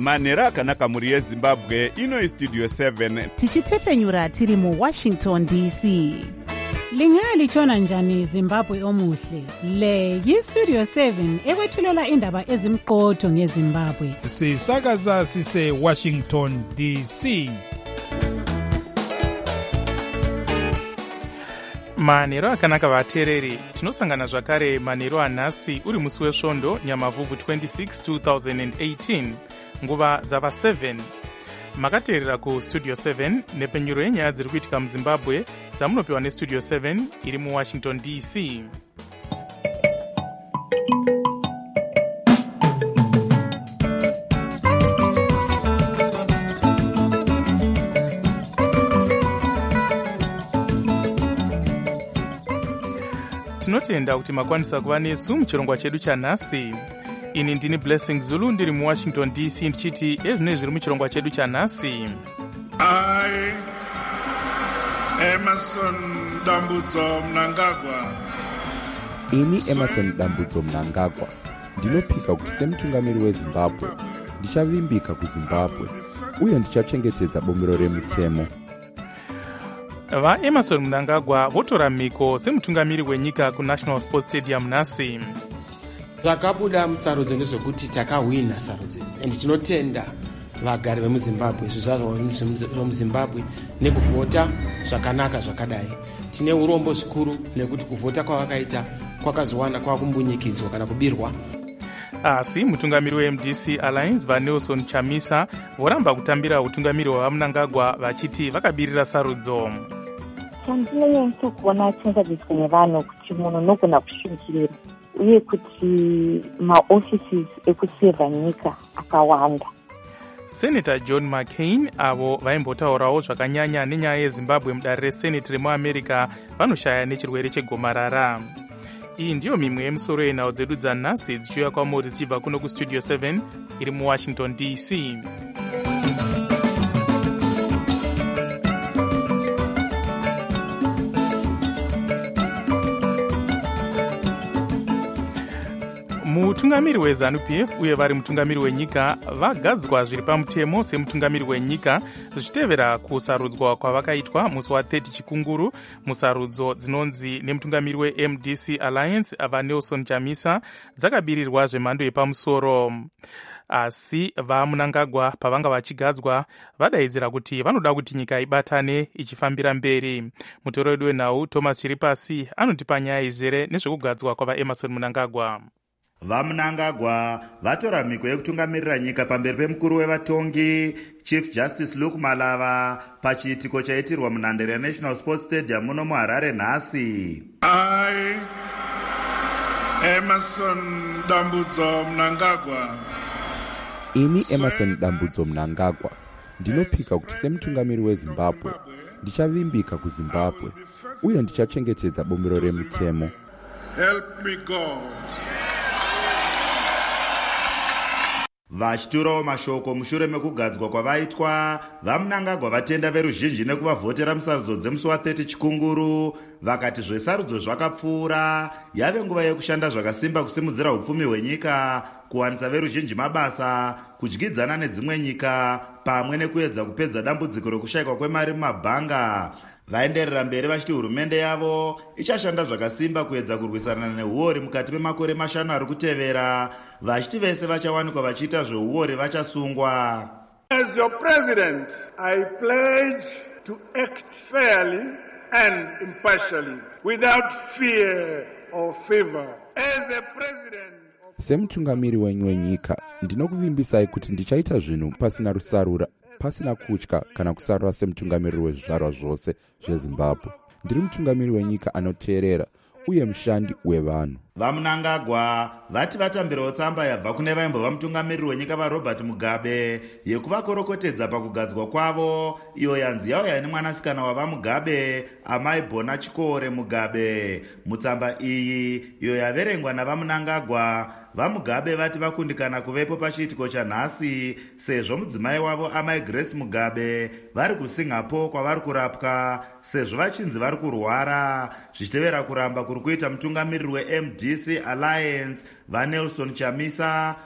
manhero akanaka mhuri yezimbabwe. Ino istudio 7 tichitefenyura tiri muWashington DC. Lingalitshona njani Zimbabwe omuhle? Le yiStudio 7 ekwethulela indaba ezimqotho ngeZimbabwe. Sisakaza sise Washington DC. Manhero akanaka vateereri, tinosangana zvakare manhero anhasi uri musi wesvondo Nyamavhuvhu 26 2018, nguva dzava 7. Makateerera kuStudio 7 nepfenyuro yenyaya dziri kuitika muZimbabwe dzamunopiwa neStudio 7 iri muWashington DC. Tinotenda kuti makwanisa kuva nesu muchirongwa chedu chanhasi. Ini ndini Blessing Zulu ndiri muWashington DC ndichiti ezvine zviri muchirongwa chedu chanhasi. I Emerson Dambudzo Mnangagwa. Ini Emerson Dambudzo Mnangagwa ndinopika kuti semutungamiri weZimbabwe ndichavimbika kuZimbabwe uye ndichachengetedza bumbiro remutemo. VaEmerson Mnangagwa votora mhiko semutungamiri wenyika kuNational Sports Stadium nhasi. Zvakabuda musarudzo ndezvekuti takahwina sarudzo idzi and tinotenda vagari vemuZimbabwe zvemuZimbabwe nekuvhota zvakanaka zvakadai. Tine urombo zvikuru nekuti kuvhota kwavakaita kwakazowana kwakumbunyikidzwa kana kubirwa. Asi mutungamiri weMDC Alliance vaNelson Chamisa voramba kutambira utungamiri hwaMnangagwa vachiti vakabirira sarudzo. Chandinonyanyisa kuona chingadziswa nevanhu kuti munhu unogona kushunkirira uye kuti maoffices ekusevha nyika akawanda. Senator John McCain avo vaimbotaurawo zvakanyanya nenyaya yeZimbabwe mudare reSenate remuAmerica vanoshaya nechirwere chegomarara. Iyi ndiyo mimwe yemusoro yenhau dzedu dzanhasi dzichiuya kwamuri dzichibva kuno kuStudio 7 iri muWashington DC. Mutungamiri weZANU-PF uye vari mutungamiri wenyika vagadzwa zviri pamutemo semutungamiri wenyika zvichitevera kusarudzwa kwavakaitwa musi wa30 chikunguru. Musarudzo dzinonzi nemutungamiri weMDC Alliance vaNelson Chamisa dzakabirirwa zvemhando yepamusoro. Asi vaMnangagwa pavanga vachigadzwa vadaidzira kuti vanoda kuti nyika ibatane ichifambira mberi. Mutoro wedu wenhau Thomas Chiripasi anotipa nyaya izere nezvekugadzwa kwavaEmerson Mnangagwa. VaMnangagwa vatora mhiko yekutungamirira nyika pamberi pemukuru wevatongi Chief Justice Luke Malava pachiitiko chaitirwa munhandare yaNational Sports Stadium muno muHarare nhasi. I Emerson Dambudzo Mnangagwa. Ini Emerson Dambudzo Mnangagwa ndinopika kuti semutungamiri weZimbabwe ndichavimbika kuZimbabwe uye ndichachengetedza bumbiro remutemo. Help me God. Vachiturawo mashoko mushure mekugadzwa kwavaitwa, vaMnangagwa vatenda veruzhinji nekuvavhotera musarudzo dzemusi wa30 chikunguru. Vakati zvesarudzo zvakapfuura, yave nguva yekushanda zvakasimba kusimudzira upfumi hwenyika, kuwanisa veruzhinji mabasa, kudyidzana nedzimwe nyika, pamwe nekuedza kupedza dambudziko rekushayikwa kwemari mumabhanga. Vaenderera mberi vachiti hurumende yavo ichashanda zvakasimba kuedza kurwisana neuori mukati memakore mashanu ari kutevera, vachiti vese vachawanikwa vachiita zveuori vachasungwa. As your president, I pledge to act fairly and impartially without fear or favor. As a president, semutungamiri wenyu wenyika ndinokuvimbisai kuti ndichaita zvinhu pasina rusarura, pasina kutya kana kusarura semutungamiri wezvizvarwa zvose zveZimbabwe. Ndiri mutungamiri wenyika anoteerera uye mushandi wevanhu. VaMnangagwa vati vatambirawo tsamba yabva kune vaimbova mutungamiriri wenyika vaRobert Mugabe yekuvakorokotedza pakugadzwa kwavo, iyo yanzi yauya nemwanasikana wavaMugabe amai Bona Chikore Mugabe. Mutsamba iyi iyo yaverengwa navaMnangagwa, vaMugabe vati vakundikana kuvepo pachiitiko chanhasi sezvo mudzimai wavo amai Grace Mugabe vari kuSingapore kwavari kurapwa sezvo vachinzi vari kurwara, zvichitevera kuramba kuri kuita mutungamiriri weMDC Alliance vaNelson Chamisa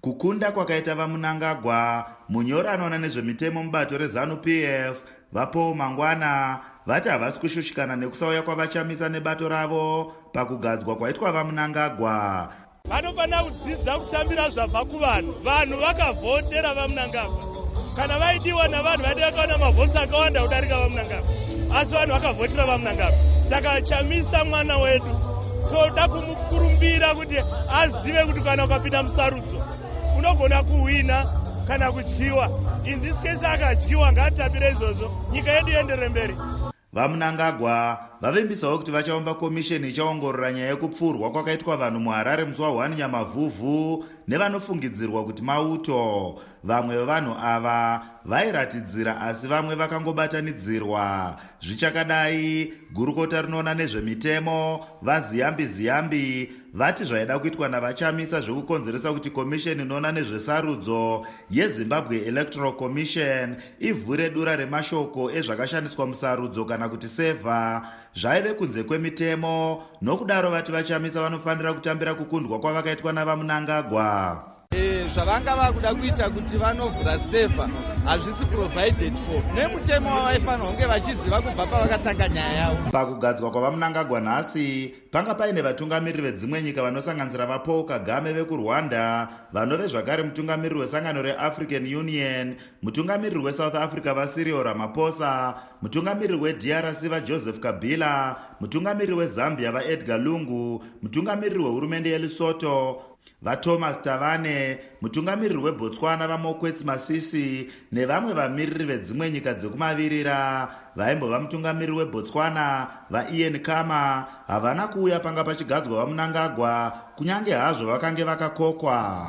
kukunda kwakaita vamunangagwa munyori anoona nezvemitemo mubato rezanu-pf vapaul mangwana vati havasi kushushikana nekusauya kwavachamisa nebato ravo pakugadzwa kwaitwa vamunangagwa. Vanofanira kudzidza kutambira zvabva kuvanhu. Vanhu vakavhotera vamunangagwa. Kana vaidiwa navanhu vaiti vakaona mavhotsi akawanda kudarika vamunangagwa. Asi vanhu vakavhotera vamunangagwa. Saka chamisa mwana wedu toda kumukurumbira kuti azive kuti kana ukapinda musarudzo unogona kuwina kana kudyiwa. In this case akadyiwa, ngaatapire izvozvo, nyika yedu ienderere mberi. Vamunangagwa vavimbisawo kuti vachaumba komisheni ichaongorora nyaya yekupfurwa kwakaitwa vanhu muHarare musi wa1 Nyamavhuvhu nevanofungidzirwa kuti mauto. Vamwe vevanhu ava vairatidzira asi vamwe vakangobatanidzirwa. Zvichakadai, gurukota rinoona nezvemitemo vaZiyambi vati zvaida kuitwa navachamisa zvekukonzeresa kuti komisheni inoona nezvesarudzo yeZimbabwe Electoral Commission ivhure dura remashoko ezvakashandiswa musarudzo kana kuti seva zvaive kunze kwemitemo. Nokudaro vati vachamisa vanofanira kutambira kukundwa kwavakaitwa navamunangagwa. Zvavanga vakuda kuita kuti vanovhura seva hazvisi provided for nemutemo wavaifanira kunge vachiziva kubva pavakatanga nyaya yavo. Pakugadzwa kwavamunangagwa nhasi panga paine vatungamiriri vedzimwe nyika vanosanganisira vaPaul Kagame vekuRwanda, vanove zvakare mutungamiriri wesangano reAfrican Union, mutungamiriri weSouth Africa vaCyril Ramaphosa, mutungamiriri weDRC vaJoseph Kabila, mutungamiriri weZambia vaEdgar Lungu, mutungamiriri wehurumende yeLesotho vaThomas Tavane, mutungamiriri weBotswana vaMokwetsi Masisi nevamwe vamiriri vedzimwe nyika dzekumavirira. Vaimbova mutungamiriri weBotswana vaIan Khama havana kuuya panga pachigadzwa vamunangagwa kunyange hazvo vakange vakakokwa.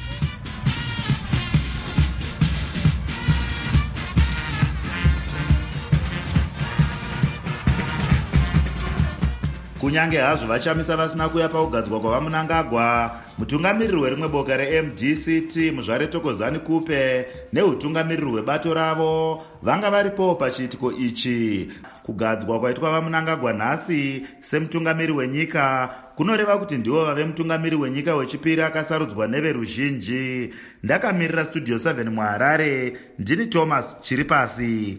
Kunyange hazvo vachamisa vasina kuuya pakugadzwa kwavamunangagwa, mutungamiriri werimwe boka reMDCT muzvare Thokozani Kupe neutungamiriri hwebato ravo vanga varipowo pachiitiko ichi. Kugadzwa kwaitwa vamunangagwa nhasi semutungamiriri wenyika kunoreva kuti ndivo vave mutungamiriri wenyika wechipiri akasarudzwa neveruzhinji. Ndakamirira Studio 7 muHarare, ndini Thomas Chiripasi.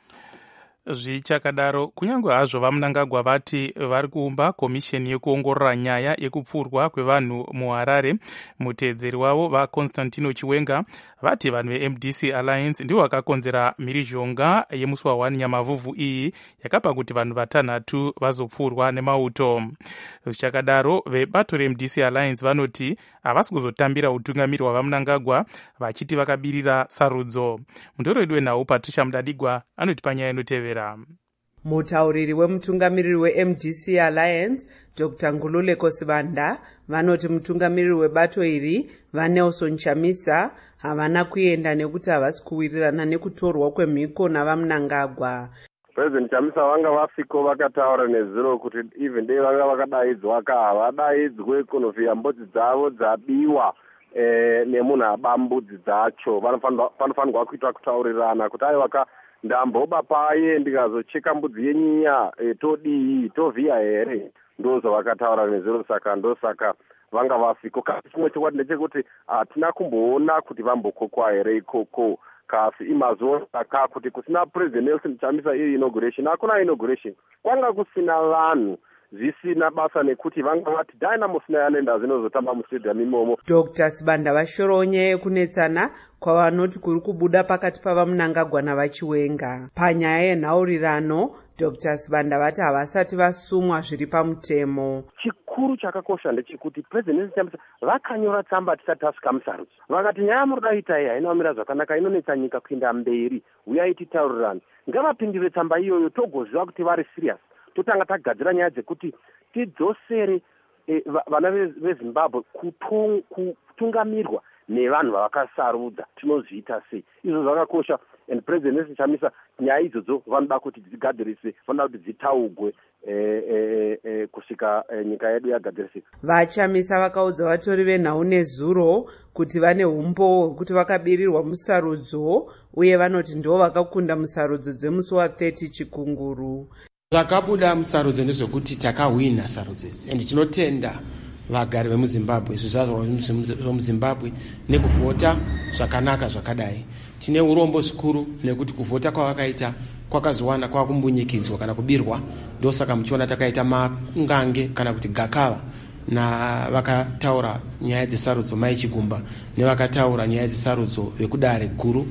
Zvichakadaro, kunyange hazvo vamunangagwa vati vari kuumba komisheni yekuongorora nyaya yekupfurwa kwevanhu muHarare, muteedzeri wavo vaConstantino Chiwenga vati vanhu veMDC Alliance ndivo vakakonzera mhirizhonga yemusi wa1 Nyamavhuvhu iyi yakapa kuti vanhu vatanhatu vazopfurwa nemauto. Zvichakadaro, vebato reMDC Alliance vanoti havasi kuzotambira utungamiri hwavamunangagwa vachiti vakabirira sarudzo. Mundoredi wenhau Patricia Mudadigwa anoti panyaya inotevera. Mutauriri wemutungamiriri weMDC Alliance Dr. Ngululeko Sibanda vanoti mutungamiriri webato iri vaNelson Chamisa havana kuenda nekuti havasi kuwirirana nekutorwa kwemhiko navamunangagwa. President Chamisa vanga vasiko vakataura nezuro kuti even dei vanga vakadaidzwa havadaidzwe kunovhiya mbudzi dzavo dzabiwa nemunhu aba mbudzi dzacho. Vanofanirwa kuita kutaurirana kuti aiwa ndamboba paye ndikazocheka mbudzi yenyinya todii tovhiya here, ndozvavakataura nezuro. Saka ndosaka vanga vasiko. Kasi chimwe chokwadi ndechekuti hatina kumboona kuti vambokokwa here ikoko. Kasi imazuva saka kuti kusina President Nelson Chamisa iri inauguration, hakuna inauguration, kwanga kusina vanhu zvisina basa nekuti vanga vati Dynamos nayanenda zinozotamba mustadium imomo. Dr. Sibanda vashorowo nyaya yekunetsana kwavanoti kuri kubuda pakati pavamunangagwa navaChiwenga. Panyaya yenhaurirano, Dr. Sibanda vati havasati vasumwa zviri pamutemo. Chikuru chakakosha ndechekuti President Chamisa vakanyora tsamba tisati tasvika musarudzo. Vakati nyaya munoda kuita iyi haina kumira zvakanaka, inonetsa nyika kuenda mberi, uyai titaurirane. Ngavapindure tsamba iyoyo togoziva kuti vari serious. Totanga tagadzira nyaya dzekuti tidzosere vana veZimbabwe kutungamirwa nevanhu vavakasarudza, tinozviita sei. Izvo zvakakosha, and President Chamisa nyaya idzodzo vanoda kuti dzigadzirise, vanoda kuti dzitaugwe kusvika nyika yedu yagadzirisika. Vachamisa vakaudza vatori venhau nezuro kuti vane umbo hwekuti vakabirirwa musarudzo uye vanoti ndo vakakunda musarudzo dzemusi wa30 Chikunguru. Zvakabuda musarudzo ndezvekuti takahwina sarudzo idzi, and tinotenda vagari vemuzimbabwe zvizvarwa zvemuzimbabwe nekuvhota zvakanaka zvakadai. Tine urombo zvikuru nekuti kuvhota kwavakaita kwakazowana kwakumbunyikidzwa kana kubirwa, ndosaka muchiona takaita mangange kana kuti gakava navakataura nyaya dzesarudzo Mai Chigumba nevakataura nyaya dzesarudzo vekudare guru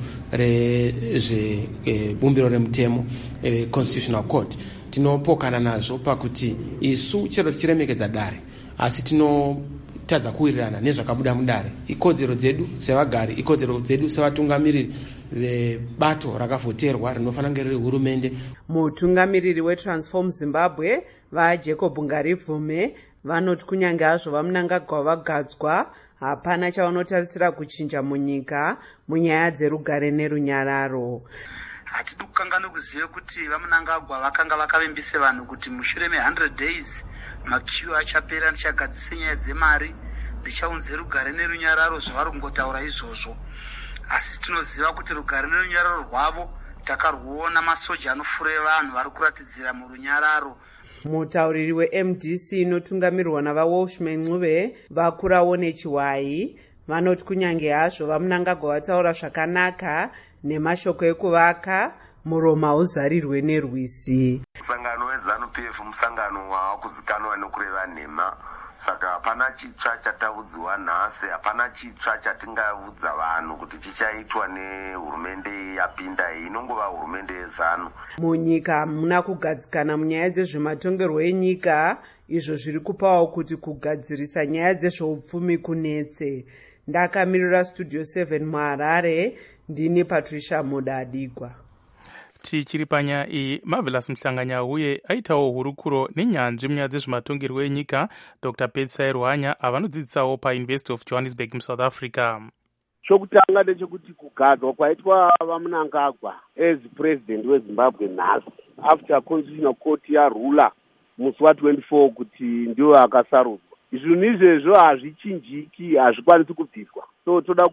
rezvebumbiro remutemo Constitutional Court. Tinopokana nazvo pakuti isu chero tichiremekedza dare asi tinotadza kuwirirana nezvakabuda mudare. Ikodzero dzedu sevagari, ikodzero dzedu sevatungamiriri vebato rakavhoterwa rinofanira kunge riri hurumende. Mutungamiriri weTransform Zimbabwe vaJacob Ngarivume vanoti kunyange hazvo vaMnangagwa vagadzwa hapana chavanotarisira kuchinja munyika munyaya dzerugare nerunyararo. Hatidi kukangana kuziva kuti vaMnangagwa vakanga vakavimbise vanhu kuti mushure me100 days makiu achapera ndichagadzise nyaya dzemari ndichaunze rugare nerunyararo zvavari kungotaura izvozvo. Asi tinoziva kuti rugare nerunyararo rwavo takarwuona masoja anofure vanhu vari kuratidzira murunyararo. Mutauriri weMDC inotungamirwa navaWalshman Ncube vakurawo nechiwayi vanoti kunyange hazvo vaMnangagwa vataura zvakanaka nemashoko ekuvaka muromo hauzarirwe nerwisi. Musangano weZANU-PF musangano wakuzikanwa nekureva nhema, saka hapana chitsva chataudziwa nhasi, hapana chitsva chatingaudza vanhu kuti chichaitwa nehurumende yapinda iyi, inongova hurumende yeZANU. Munyika muna kugadzikana munyaya dzezvematongerwo enyika, izvo zviri kupawo kuti kugadzirisa nyaya dzezveupfumi kunetse. Ndakamirira Studio 7 muHarare, ndini Patricia Mudadigwa. Tichiri panyaya iyi, Marvelous Mhlanganya uye aitawo hurukuro nenyanzvi munyaya dzezvematongerwo enyika Dr. Petsai Ruhanya avanodzidzisawo paUniversity of Johannesburg muSouth Africa. Chokutanga ndechekuti kugadzwa kwaitwa vaMnangagwa as president weZimbabwe nhasi after Constitutional Court yarula musi wa24 kuti ndiwo akasarudzwa. Zvinhu izvezvo hazvichinjiki, hazvikwanisi kubviswa. So toda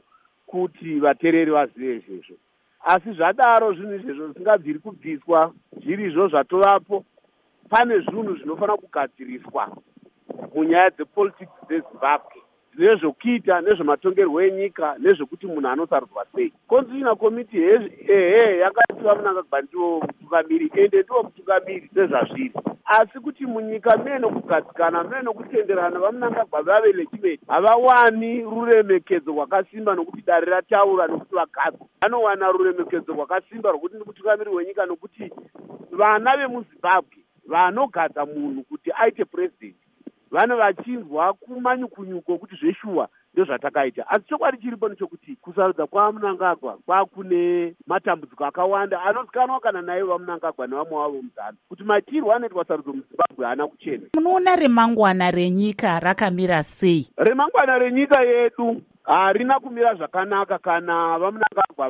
kuti vatereri vazive izvezvo. Asi zvadaro zvinhu izvezvo zvisingabviri kubviswa zvirizvo zvatovapo. Pane zvinhu zvinofanira kugadziriswa munyaya dzepolitics dzeZimbabwe, nezvokuita nezvematongerwo enyika nezvekuti munhu anosarudzwa sei. Constitutional Committee yakaitwa Mnangagwa ndiwo mutungamiri ende ndiwo mutungamiri sezvazviri. Asi kuti munyika mene kugadzikana mene kutenderana vaMnangagwa vave legitimate havawani ruremekedzo rwakasimba nokuti dare rataura nokuti vagadzwa vanowana ruremekedzo rwakasimba rwokuti mutungamiri wenyika nokuti vana vemuZimbabwe vanogadza munhu kuti aite president vane vachinzwa kumanyukunyuko kuti zveshuwa ndozvatakaita. Asi chokwadi chiripo nechekuti kusarudza kwaMnangagwa kwakune matambudziko akawanda anozikanwa kana naivo vaMnangagwa nevamwe wavo muZANU kuti matirwo anoitwa sarudzo muZimbabwe haana kuchena. Munoona remangwana renyika rakamira sei? Remangwana renyika yedu harina kumira zvakanaka kana vaMnangagwa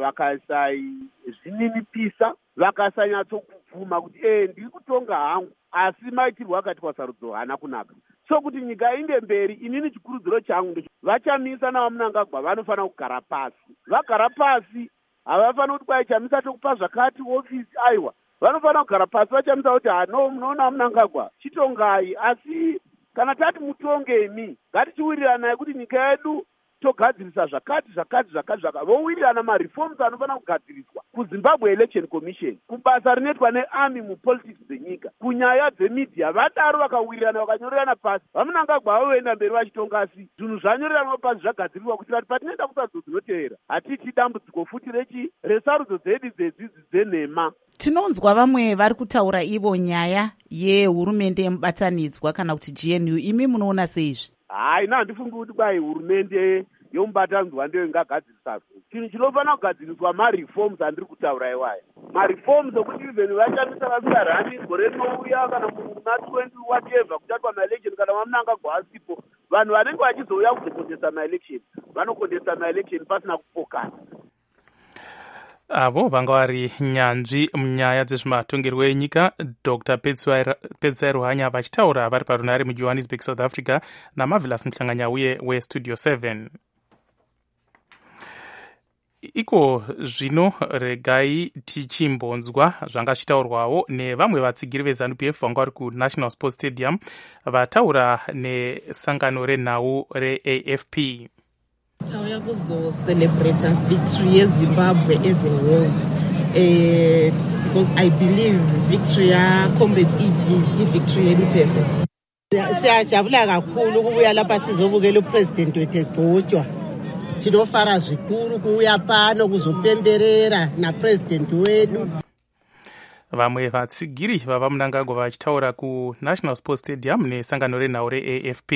vakasazvininipisa vakasanyatsokubvuma kuti ndiri kutonga hangu asi maitirwo akaitwa sarudzo haana kunaka. So kuti nyika inde mberi, inini chikurudziro changu vachamisa navaMnangagwa vanofanira kugara pasi. Vagara pasi havafanira kuti kwai chamisa tokupa zvakati ofisi aiwa. Vanofanira kugara pasi vachamisa kuti munoona Mnangagwa chitongai, asi kana tati mutongemi ngatichiwirirana kuti nyika yedu togadzirisa zvakati vowirirana mareforms anofanira kugadziriswa kuZimbabwe Election Commission, kubasa rinoitwa nearmy mupolitics dzenyika, kunyaya dzemedia. Vadaro vakawirirana vakanyorerana pasi vaMnangagwa vavoenda mberi vachitongasi zvinhu zvanyoreranwa pasi zvagadzirirwa kuti vati patinoenda kusarudzo dzinotevera hatiti dambudziko futi resarudzo dzedu dzenhema. Tinonzwa vamwe vari kutaura ivo nyaya yehurumende yemubatanidzwa kana kuti GNU. Imi munoona seizvi? Ina handifungi kuti kwai hurumende yomubatanidzwa ndiyo ingagadzirisa. Chinhu chinofanira kugadziriswa mareforms andiri kutaura iwayo. Mareforms okuti even vachamisa vasina rani gore rinouya kana muna 20 whatever kuchatwa maelection kana vaMnangagwa asipo, vanhu vanenge vachizouya kuzokondesa maelection vanokondesa maelection pasina kupokana. Avo vanga vari nyanzvi munyaya dzezvematongerwo enyika Dr. Petsai Ruhanya vachitaura vari parunare muJohannesburg, South Africa naMarvelous Mhlanganya uye weStudio 7. iko zvino regai tichimbonzwa zvanga zvitaurwawo nevamwe vatsigiri veZANU-PF vanga vari kuNational Sports Stadium vataura nesangano renhau reAFP. Tauya kuzocelebrata victory yeZimbabwe as a whole because I believe victory yaCombat ED ivictory yedu tese. Siyajabula kakhulu ukubuya lapha sizobukela upresident wethu egcotshwa. Tinofara zvikuru kuuya pano kuzopemberera napresident wedu. Vamwe vatsigiri vavaMnangagwa vachitaura kuNational Sports Stadium nesangano renhau reAFP.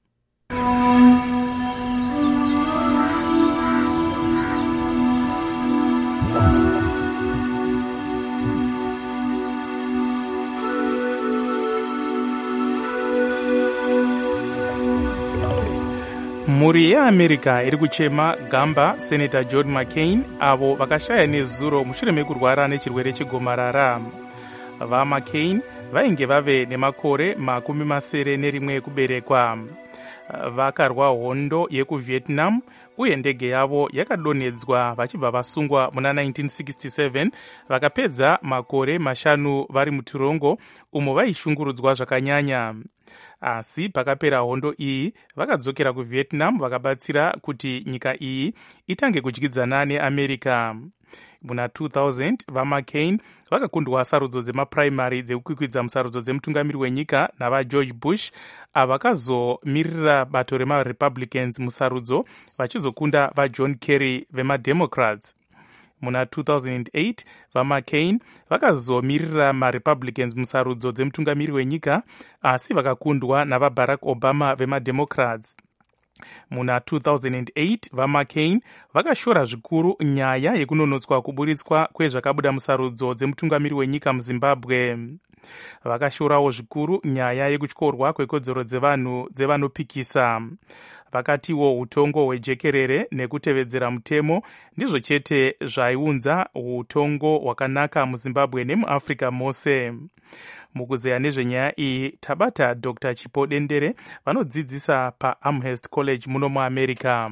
Mhuri yeAmerica iri kuchema gamba Senator John McCain avo vakashaya nezuro mushure mekurwara nechirwere chegomarara. VaMcCain vainge vave nemakore 71 ekuberekwa. Vakarwa hondo yekuVietnam uye ndege yavo yakadonhedzwa vachibva vasungwa muna 1967 vakapedza makore 5 vari muturongo umo vaishungurudzwa zvakanyanya. Asi pakapera hondo iyi vakadzokera kuVietnam vakabatsira kuti nyika iyi itange kudyidzana neAmerica. Muna 2000 vaMcCain vakakundwa sarudzo dzemapuraimari dzekukwikwidza musarudzo dzemutungamiri wenyika navaGeorge Bush avakazomirira bato remaRepublicans musarudzo vachizokunda vaJohn Kerry vemademocrats. Muna 2008 vaMcCain vakazomirira maRepublicans musarudzo dzemutungamiri wenyika asi vakakundwa navaBarack Obama vemademocrats. Muna 2008 vaMcCain vakashora zvikuru nyaya yekunonotswa kuburitswa kwezvakabuda musarudzo dzemutungamiri wenyika muZimbabwe. Vakashorawo zvikuru nyaya yekutyorwa kwekodzero dzevanopikisa. Vakatiwo utongo hwejekerere nekutevedzera mutemo ndizvo chete zvaiunza utongo hwakanaka muZimbabwe nemuAfrica mose. Mukuzeya nezvenyaya iyi tabata Dr. Chipo Dendere vanodzidzisa paAmherst College muno muAmerica.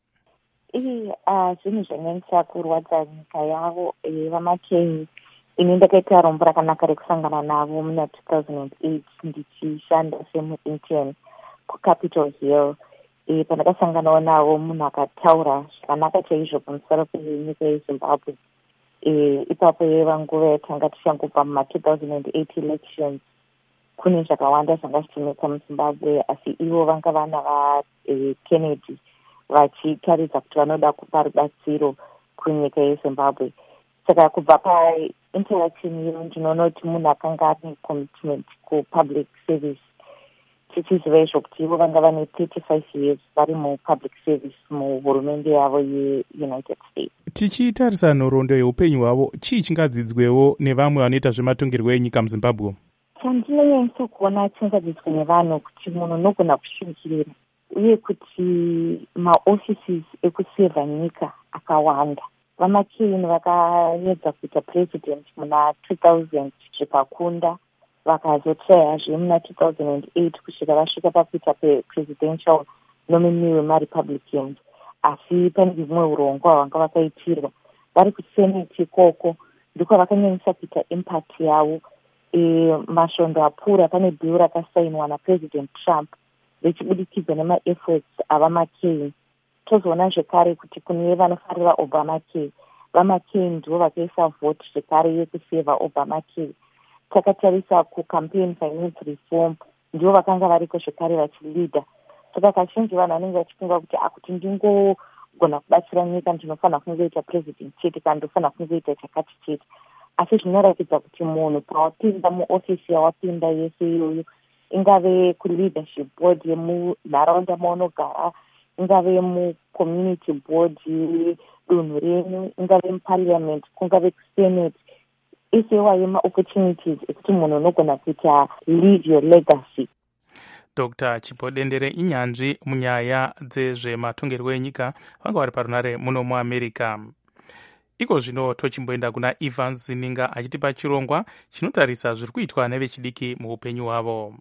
Zvinhu zvanyanyisa kurwadza nyika yavo vaMcCain. Ini ndakaita rombo rakanaka rekusangana navo muna 2008 ndichishanda semuintern kuCapitol Hill. Pandakasanganawo navo munhu akataura zvakanaka chaizvo pamusoro penyika yeZimbabwe. Ipapo vanguva yatanga tichangobva muma2008 elections kune zvakawanda zvanga zvichimeka muZimbabwe, asi ivo vanga vana vaKennedy vachitaridza kuti vanoda kupa rubatsiro kunyika yeZimbabwe. Saka kubva painteraction iyo ndinoona kuti munhu akanga ane commitment kupublic service. Tichiziva izvo kuti ivo vanga vane 35 years vari mupublic service muhurumende yavo yeUnited States. Tichitarisa nhoroondo yeupenyu hwavo, chii chingadzidzwewo nevamwe vanoita zvematongerwo enyika muZimbabwe? Chandinonyanyisa kuona chingadzidzwa nevanhu kuti munhu unogona kushunkirira uye kuti maoffices ekusevha nyika akawanda. VaMcCain vakaedza kuita president muna 2000 zvakakunda, vakazotrayazve muna 2008 kusvika vasvika pakuita presidential nominee wemaRepublicans. Asi pane vimwe urongwa hwanga vakaitirwa vari kusenate ikoko ndiko vakanyanyisa kuita impact yavo. Masvondo apfuura pane bill rakasainwa naPresident Trump richibudikidza nemaefforts avaMcCain. Tozoona zvekare kuti kune vanofarira Obamacare, vaMcCain ndivo vakaisa vote zvekare yekuseva Obamacare. Takatarisa kucampaign finance reform ndivo vakanga variko zvekare vachilida. Saka kazhinji vanhu vanenge vachifunga kuti ndingogona kubatsira nyika ndinofanira kungoita president chete kana ndofanira kungoita chakati chete. Asi zvinoratidza kuti munhu pawapinda muofisi yawapinda yese iyoyo, ingave kuleadership board yemunharaunda maunogara, ingave mucommunity board yedunhu renyu, ingave muparliament, kungave kusenate, isewayo maopportunities ekuti munhu unogona kuita leave your legacy. Dr. Chipo Dendere inyanzvi munyaya dzezvematongerwo enyika vanga vari parunare muno muAmerica. Iko zvino tochimboenda kuna Evans Zininga achitipa chirongwa chinotarisa zviri kuitwa nevechidiki muupenyu hwavo.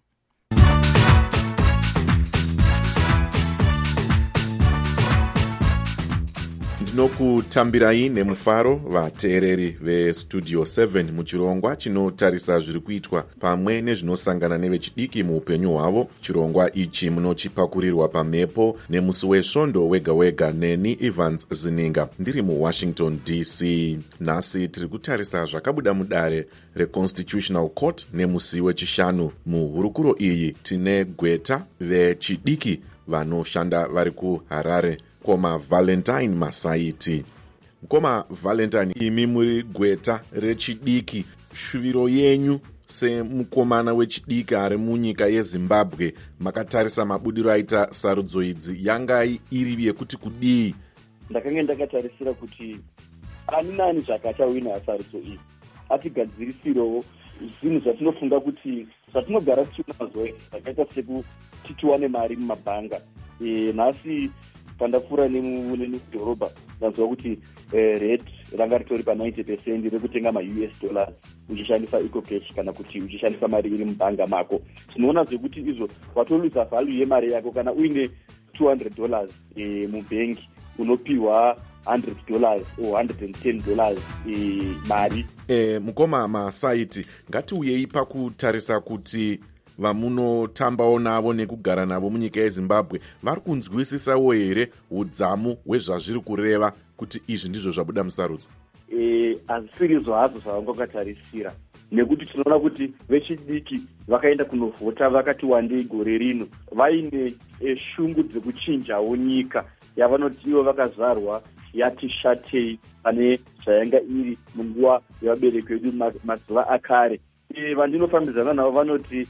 ndinokutambirai nemufaro vateereri vestudio 7 muchirongwa chinotarisa zviri kuitwa pamwe nezvinosangana nevechidiki muupenyu hwavo. Chirongwa ichi munochipakurirwa pamhepo nemusi wesvondo wega wega neni Evans Zininga ndiri muWashington DC. Nhasi tiri kutarisa zvakabuda mudare reConstitutional Court nemusi wechishanu. Muhurukuro iyi tine gweta vechidiki vanoshanda vari kuHarare, Mukoma Valentine Masaiti. Mukoma Valentine, imi muri gweta rechidiki, shuviro yenyu semukomana wechidiki ari munyika yeZimbabwe, makatarisa mabudiro aita sarudzo idzi, yanga iri yekuti kudii? Ndakanga ndakatarisira kuti ani nani zvakachawina sarudzo iyi atigadzirisirowo zvinhu zvatinofunga kuti zvatinogara tichinazo zvakaita sekuti tiwane mari mumabhanga. Nhasi pandapfuura nemudhorobha ndaziva kuti rate ranga ritori pa90% rekutenga ma-US dollars uchishandisa ecocash kana kuti uchishandisa mari iri mubhanga mako. Tinoona zvekuti izvo watoluza value yemari yako. Kana uine $200 mubhengi unopiwa $100 or $110 mari. Mukoma Masaiti, ngatiuyei pakutarisa kuti vamunotambawo navo nekugara navo munyika yeZimbabwe vari kunzwisisawo here udzamu hwezvazviri kureva kuti izvi ndizvo zvabuda musarudzo? Hazvisirizo hazvo zvavangakatarisira, nekuti tinoona kuti vechidiki vakaenda kunovhota vakati wandei gore rino, vaine shungu dzekuchinjawo nyika yavanoti ivo vakazvarwa yati shatei pane zvayanga iri munguva yevabereki vedu mazuva akare. Vandinofambidzana navo vanoti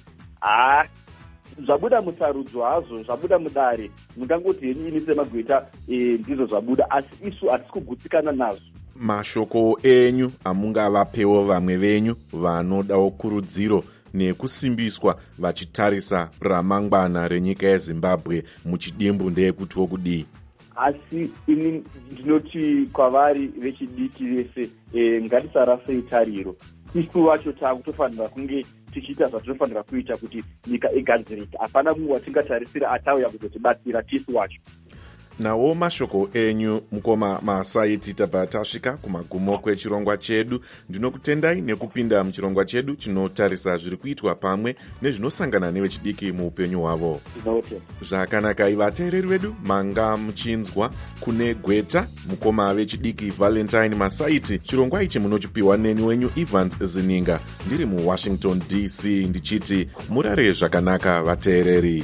zvabuda musarudzo hazvo, zvabuda mudare, mungangoti henyu ini semagweta ndizvo zvabuda, asi isu hatisi kugutsikana nazvo. Mashoko enyu amungavapewo vamwe venyu vanodawo kurudziro nekusimbiswa vachitarisa ramangwana renyika yeZimbabwe muchidimbu ndeyekutiwo kudii? Asi ini ndinoti kwavari vechidiki vese ngatisarasei tariro. Isu vacho takutofanira kunge tichiita zvatinofanira kuita kuti nyika igadzirike. Hapana mumwe watingatarisira atauya kuzotibatsira tisu wacho. Nawo mashoko enyu Mukoma Masaiti, tabva tasvika kumagumo kwechirongwa chedu. Ndinokutendai nekupinda muchirongwa chedu chinotarisa zviri kuitwa pamwe nezvinosangana nevechidiki muupenyu hwavo. Zvakanaka, vateereri vedu, manga muchinzwa kune gweta mukoma vechidiki Valentine Masaiti. Chirongwa ichi munochipiwa neni wenyu Evans Zininga ndiri muWashington DC, ndichiti murare zvakanaka vateereri.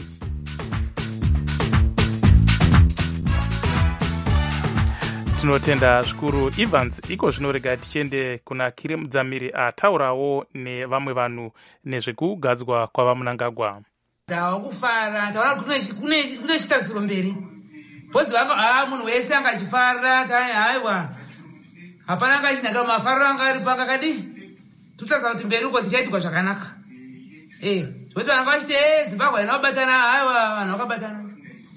Tinotenda zvikuru Evans. Iko zvinorega tichiende kuna Kiri Mudzamiri ataurawo nevamwe vanhu nezvekugadzwa kwavamunangagwa. Ndakufara taura kuti kune chitadziro mberi bhozi vangu munhu wese anga achifara haiwa hapana anga achinaka mafariro anga ari panga kadi tutaza kuti mberi uko tichaitika zvakanaka. Zvoti vanhu vachiti Zimbabwe inobatana, haiwa vanhu vakabatana.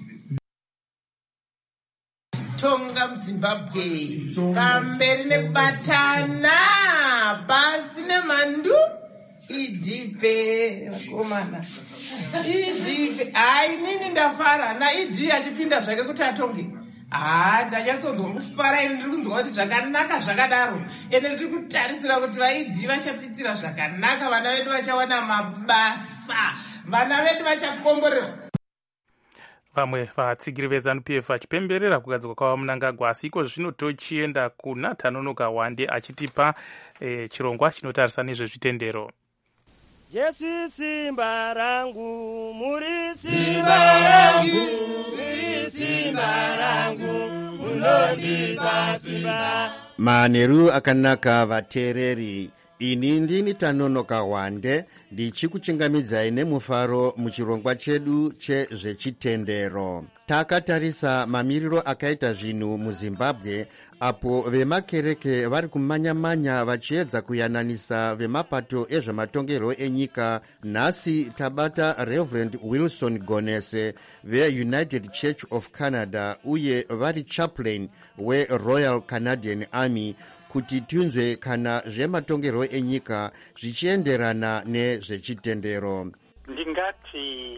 Tonga muZimbabwe kamberi nekubatana pasi nemandu idhipe vakomana idhipe. Hai nini ndafara naidhi achipinda zvake kuti atonge. Ndachatsonzwa kufara ini, ndiri kunzwa kuti zvakanaka zvakadaro, ende ndiri kutarisira kuti vaidhi vachatitira zvakanaka, vana vedu vachawana mabasa, vana vedu vachakomborerwa. Vamwe vatsigiri veZANU-PF vachipemberera kugadzwa kwavamunangagwa. Asi iko zvino tochienda kuna Tanonoka Wande achitipa chirongwa chinotarisa nezvezvitendero. Jesu simba rangu, muri simba rangu, muri simba rangu, munondipa simba. Manheru akanaka vateereri, ini ndini Tanonoka Wande ndichikuchingamidzai nemufaro muchirongwa chedu chezvechitendero. Takatarisa mamiriro akaita zvinhu muZimbabwe apo vemakereke vari kumanya-manya vachiedza kuyananisa vemapato ezvematongerwo enyika. Nhasi tabata Reverend Wilson Gonese veUnited Church of Canada uye vari chaplain weRoyal Canadian Army kuti tinzwe kana zvematongerwo enyika zvichienderana nezvechitendero. Ndingati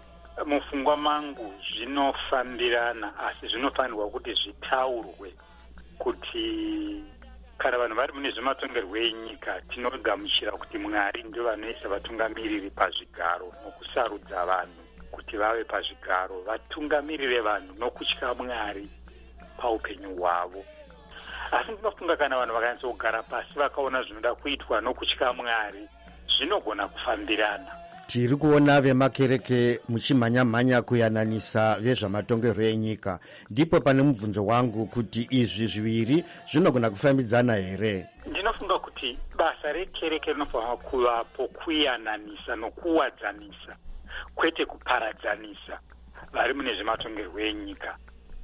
mufungwa mangu zvinofambirana, asi zvinofanirwa kuti zvitaurwe kuti kana vanhu vari mune zvematongerwo enyika tinogamuchira kuti Mwari ndio vanoisa vatungamiriri pazvigaro nokusarudza vanhu kuti vave pazvigaro vatungamirire vanhu nokutya Mwari paupenyu hwavo. Asi ndinofunga kana vanhu vakanyatsogara pasi vakaona zvinoda kuitwa nokutya Mwari zvinogona kufambirana. Tiri kuona vemakereke muchimhanya-mhanya kuyananisa vezvamatongerwo enyika. Ndipo pane mubvunzo wangu kuti izvi zviviri zvinogona kufambidzana here? Ndinofunga kuti basa rekereke rinofanira kuvapo kuyananisa nokuwadzanisa, kwete kuparadzanisa vari mune zvematongerwo enyika.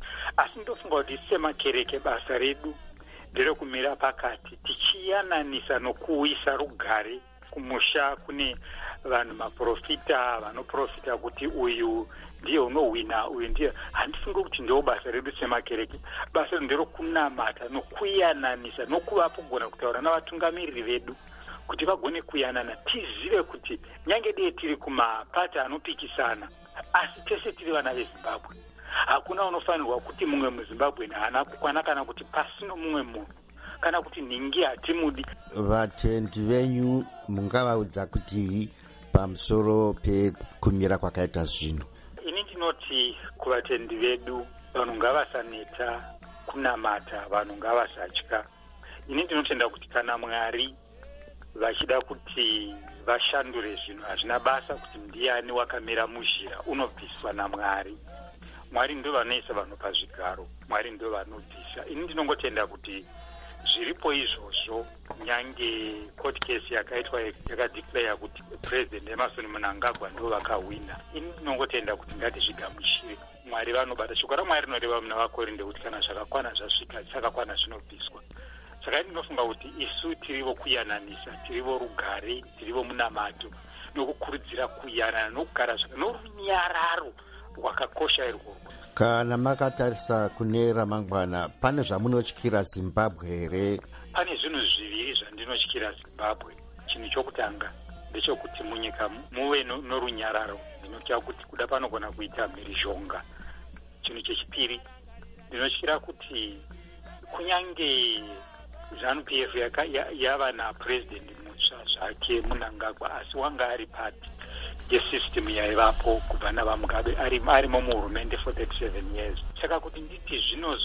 Asi ndofunga kuti semakereke basa redu nderekumira pakati tichiyananisa nokuisa rugare kumusha kune vanhu maprofita vanoprofita kuti uyu ndiye unohwina uyu ndiye. Handifungi kuti ndio basa redu semakereke. Basa redu nderokunamata nokuyananisa nokuvapo kugona kutaura navatungamiriri vedu kuti vagone kuyanana, tizive kuti nyange dei tiri kumapata anopikisana asi tese tiri vana veZimbabwe. Hakuna unofanirwa kuti mumwe muZimbabwe haana kukwana kana kuti pasino mumwe munhu kana kuti ningi hatimudi. Vatendi venyu mungavaudza kuti pamusoro pekumira kwakaita zvino? Ini ndinoti kuvatendi vedu vanhu ngavasaneta kunamata, vanhu ngavasatya. Ini ndinotenda kuti kana Mwari vachida kuti vashandure zvinhu hazvina basa kuti ndiani wakamira muzhira, unobviswa naMwari. Mwari ndio vanoisa vanhu pazvigaro, Mwari ndio vanobvisa. Ini ndinongotenda kuti zviripo izvozvo, nyange court case yakaitwa yakadeclare kuti President Emmerson Mnangagwa ndio vakahwina. Ini ndinongotenda kuti ngatizvigamuchire. Mwari vanobata. Shoko raMwari rinoreva muna vaKorinde kuti kana zvakakwana zvasvika zvakakwana zvinobviswa. Saka ndinofunga kuti isu tirivo kuyananisa, tirivo rugare, tirivo munamato nokukurudzira kuyanana nokugara norunyararo rwakakosha irworwo. Kana makatarisa kune ramangwana, pane zvamunotyira Zimbabwe here? Pane zvinhu zviviri zvandinotyira Zimbabwe. Chinhu chokutanga ndechekuti munyika muve norunyararo. Ndinotya kuti kuda panogona kuita mhirizhonga. Chinhu chechipiri ndinotyira kuti kunyange ZANU-PF yava napresident mutsva zvake Mnangagwa, asi wanga ari part yesystem yaivapo kubva navaMugabe arimo muhurumende for 37 years. Saka kuti nditi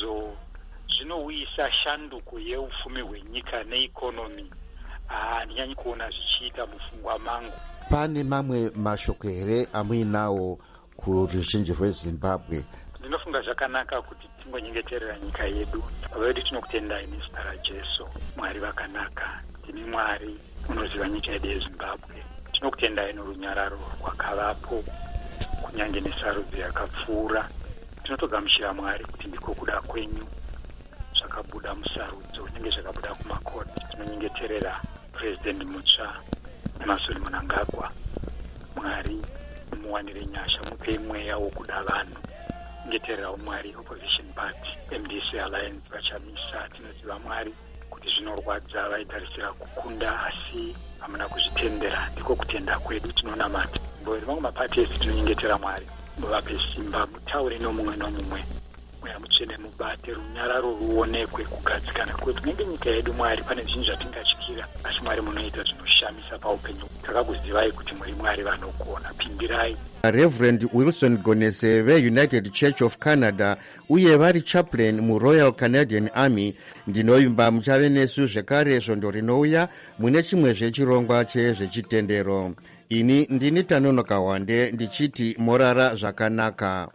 zvinouyisa shanduko yeupfumi hwenyika neikonomi, handinyanyi kuona zvichiita mufungwa mangu. Pane mamwe mashoko here amuinawo kuruzhinji rweZimbabwe? Ndinofunga zvakanaka kuti tingonyengeterera nyika yedu. Baba vedu tinokutendai nezita raJesu. Mwari vakanaka, tini Mwari unoziva nyika yedu yeZimbabwe. Tinokutendai norunyararo rwakavapo kunyange nesarudzo yakapfuura. Tinotogamuchira Mwari kuti ndiko kuda kwenyu zvakabuda musarudzo nenge zvakabuda kumakoti. Tinonyengeterera President mutsva Emmerson Mnangagwa. Mwari muwanire nyasha, mupe mweya wokuda vanhu. Ngeterera Mwari opposition party MDC Alliance vachamisa. Tinoziva Mwari kuti zvinorwadza, vaitarisira kukunda asi hamuna kuzvitendera. Ndiko kutenda kwedu, tinonamata. Mbori mamwe mapati ese tinonyengetera Mwari, muvape simba, mutaure nomumwe nomumwe. Mweya mutsvene mubate, runyararo ruonekwe, kugadzikana kwedu. Nenge nyika yedu Mwari pane zvinhu zvatingatyira, asi Mwari munoita zvinoshamisa paupenyu. Takakuzivai kuti muri Mwari vanogona. Pindirai. Reverend Wilson Gonese ve-United Church of Canada uye vari chaplain muRoyal Canadian Army, ndinoimba muchave nesu zvekare svondo rinouya mune chimwe zvechirongwa chezvechitendero. Ini ndini Tanonoka Wande ndichiti morara zvakanaka.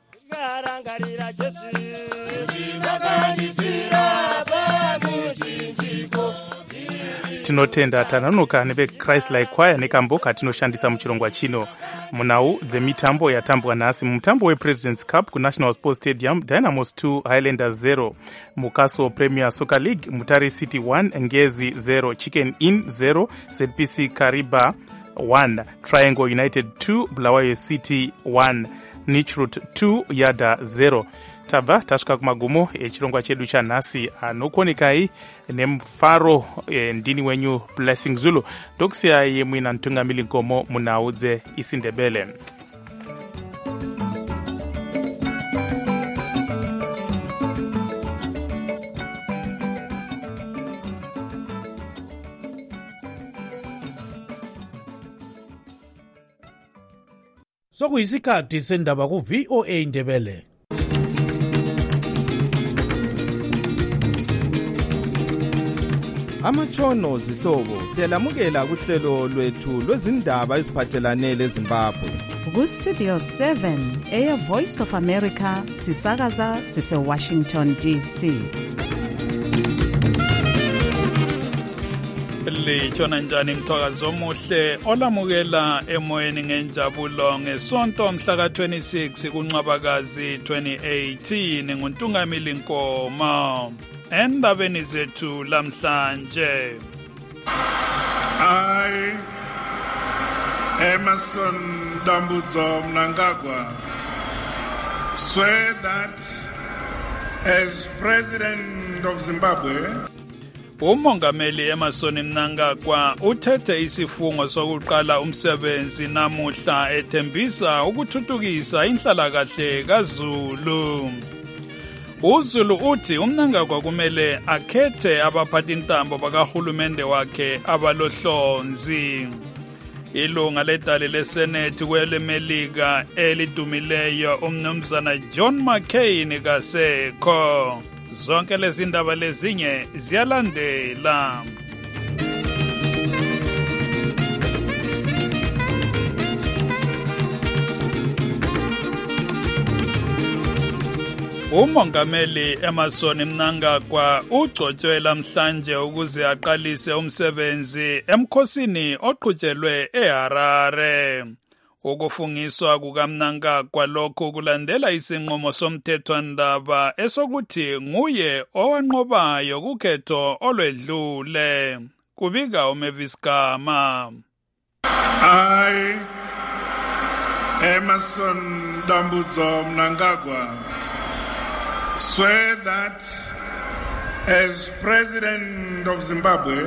Tinotenda Tanonoka neve-Christ-like Choir nekambo katinoshandisa muchirongwa chino. Munhau dzemitambo yatambwa nhasi mumutambo wePresident's Cup kuNational Sports Stadium, Dynamos 2 Highlanders 0, Mukaso Premier Soccer League, Mutare City 1 Ngezi 0, Chicken Inn 0, ZPC Kariba 1, Triangle United 2 Bulawayo City 1, Nichrut 2 Yada 0. Tabva tasvika kumagumo echirongwa chedu chanhasi. Anokuonekai nemufaro ndini wenyu Blessing Zulu. Ndokusiyai muina mutungamiri Nkomo munhau dzeIsiNdebele. sokuyisikhathi sendaba ku-VOA Indebele. Amatshono zihlobo siyalamukela kuhlelo lwethu lwezindaba eziphathelane leZimbabwe. Ku-Studio 7 Air Voice of America sisakaza sise-Washington DC. Litshona njani mthwakazi omuhle olamukela emoyeni ngenjabulo ngesonto mhla ka-26 kuNcwabakazi 2018 nguNtungamili Nkoma. Endabeni zethu lamhlanje, I, Emerson Dambudzo Mnangagwa, swear that as President of Zimbabwe, umongameli Emerson Mnangagwa uthethe isifungo sokuqala umsebenzi namuhla ethembisa ukuthuthukisa inhlalakahle kaZulu. uZulu uthi uMnangagwa kumele akhethe abaphathintambo bakahulumende wakhe abalohlonzi. Ilunga ledale leSenate kwelemelika elidumileyo umnumzana John McCain kasekho. Zonke lezi ndaba lezinye ziyalandela. Umongameli Emerson Mnangagwa ugcotshwe namhlanje ukuze aqalise umsebenzi emkhosini oqhutshelwe eHarare. Ukufungiswa kukaMnangagwa lokhu kulandela isinqumo somthethwandaba esokuthi nguye owanqobayo kukhetho olwedlule. Kubika uMavis Gama. I, Emerson Dambudzo Mnangagwa, swear that as President of Zimbabwe,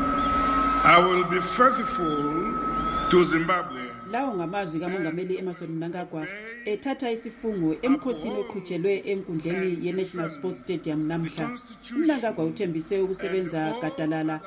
I will be faithful to Zimbabwe. Lawo ngamazwi kamongameli Emerson Mnangagwa ethatha isifungo emkhosini oqhutshelwe enkundleni ye-National Sports Stadium namhla. Mnangagwa uthembise ukusebenza gadalala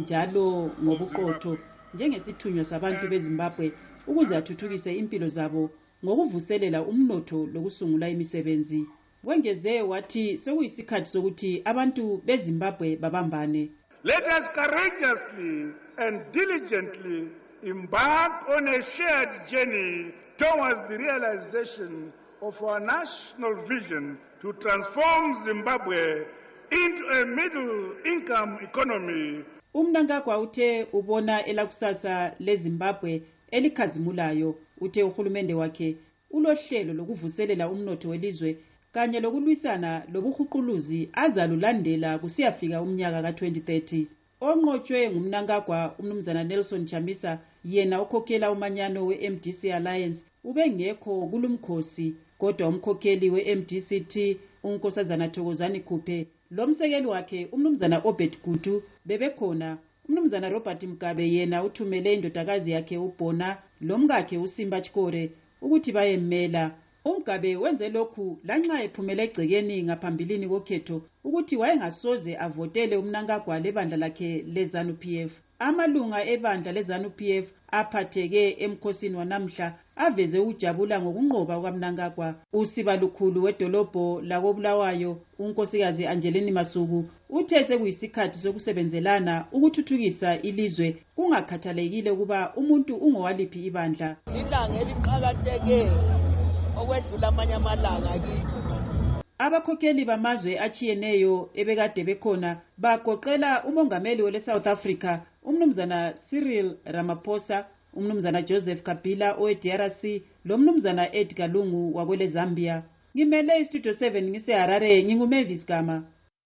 njalo ngobuqotho njengesithunywa sabantu beZimbabwe ukuze athuthukise impilo zabo ngokuvuselela umnotho lokusungula imisebenzi. Wengeze wathi sekuyisikhathi sokuthi abantu beZimbabwe babambane. Let us courageously and diligently embark on a shared journey towards the realization of our national vision to transform Zimbabwe into a middle-income economy. Umnangagwa uthe ubona elakusasa leZimbabwe elikhazimulayo. Uthe uhulumende wakhe ulohlelo lokuvuselela umnotho welizwe kanye lokulwisana lobuhuquluzi azalulandela kusiyafika umnyaka ka-2030. Onqotshwe ngumnangagwa umnumzana Nelson Chamisa yena ukhokhela umanyano we-MDC Alliance ubengekho kulumkhosi kodwa umkhokheli we-MDCT unkosazana Thokozani Khuphe lomsekeli wakhe umnumzana Obed Gutu bebekhona. Umnumzana Robert Mugabe yena uthumele indodakazi yakhe uBona lomkakhe uSimba Chikore ukuthi bayemmela. uMgabe wenze lokhu lanxa ephumele egcekeni ngaphambilini kokhetho ukuthi wayengasoze avotele uMnangagwa lebandla lakhe leZANU-PF. Amalunga ebandla leZANU-PF aphatheke emkhosini wanamhla aveze ujabula ngokunqoba kwaMnangagwa. Usibalukhulu wedolobho lakobulawayo unkosikazi Angelini Masuku uthe sekuyisikhathi sokusebenzelana ukuthuthukisa ilizwe kungakhathalekile ukuba umuntu ungowaliphi ibandla. Ilanga eliqhakatheke okwedlula amanye amalanga kithi. Abakhokheli bamazwe achiyeneyo ebekade bekhona bagoqela umongameli we-South Africa umnumzana Cyril Ramaphosa, umnumzana Joseph Kabila owe-DRC lomnumzana Edgar Lungu wakwele Zambia. Ngimele iStudio 7 ngiseHarare nginguMavis Gama.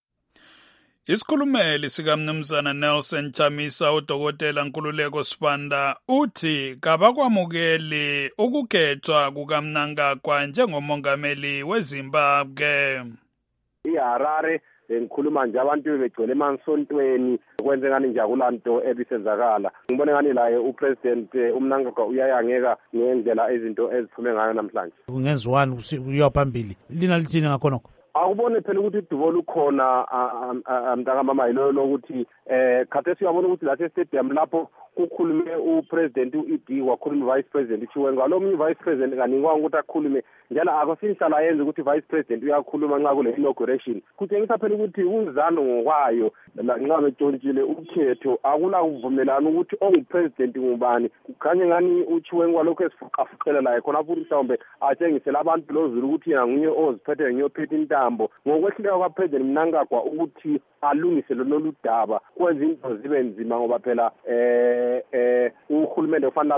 Isikhulumeli sikamnumzana Nelson Chamisa uDokotela Nkululeko Sibanda uthi kabakwamukeli ukukhethwa kukaMnangagwa njengomongameli weZimbabwe. iHarare ngikhuluma nje abantu begcwele emasontweni kwenze ngani nje akulanto ebisenzakala. Ngibone ngani laye uPresident uMnangagwa uyayangeka ngendlela izinto eziphume ngayo namhlanje. Kungenziwani uyaphambili lina lithini ngakhonokho? Akubone phela ukuthi idubo lukhona mntaka mama yilo lokuthi khathesi uyabona ukuthi la stadium lapho kukhulume upresident u-ED wakhuluma vice president Chiwenga lo munye vice president kaningiwanga ukuthi akhulume njalo akasihlala yenza ukuthi vice president uyakhuluma nxa kule inauguration kutshengisa phela ukuthi uzano ngokwayo nxa betshontshile ukhetho akula kuvumelana ukuthi ongupresident ngubani kukhanye ngani uChiwenga lokho esifuqafuqela laye khona futhi mhlawumbe atshengisela abantu lozulu ukuthi yena nguye oziphethe ngiyophethe intambo ngokwehluleka kwapresident Mnangagwa ukuthi alungise lolu daba kwenza into zibe nzima ngoba phela uhulumende ufanele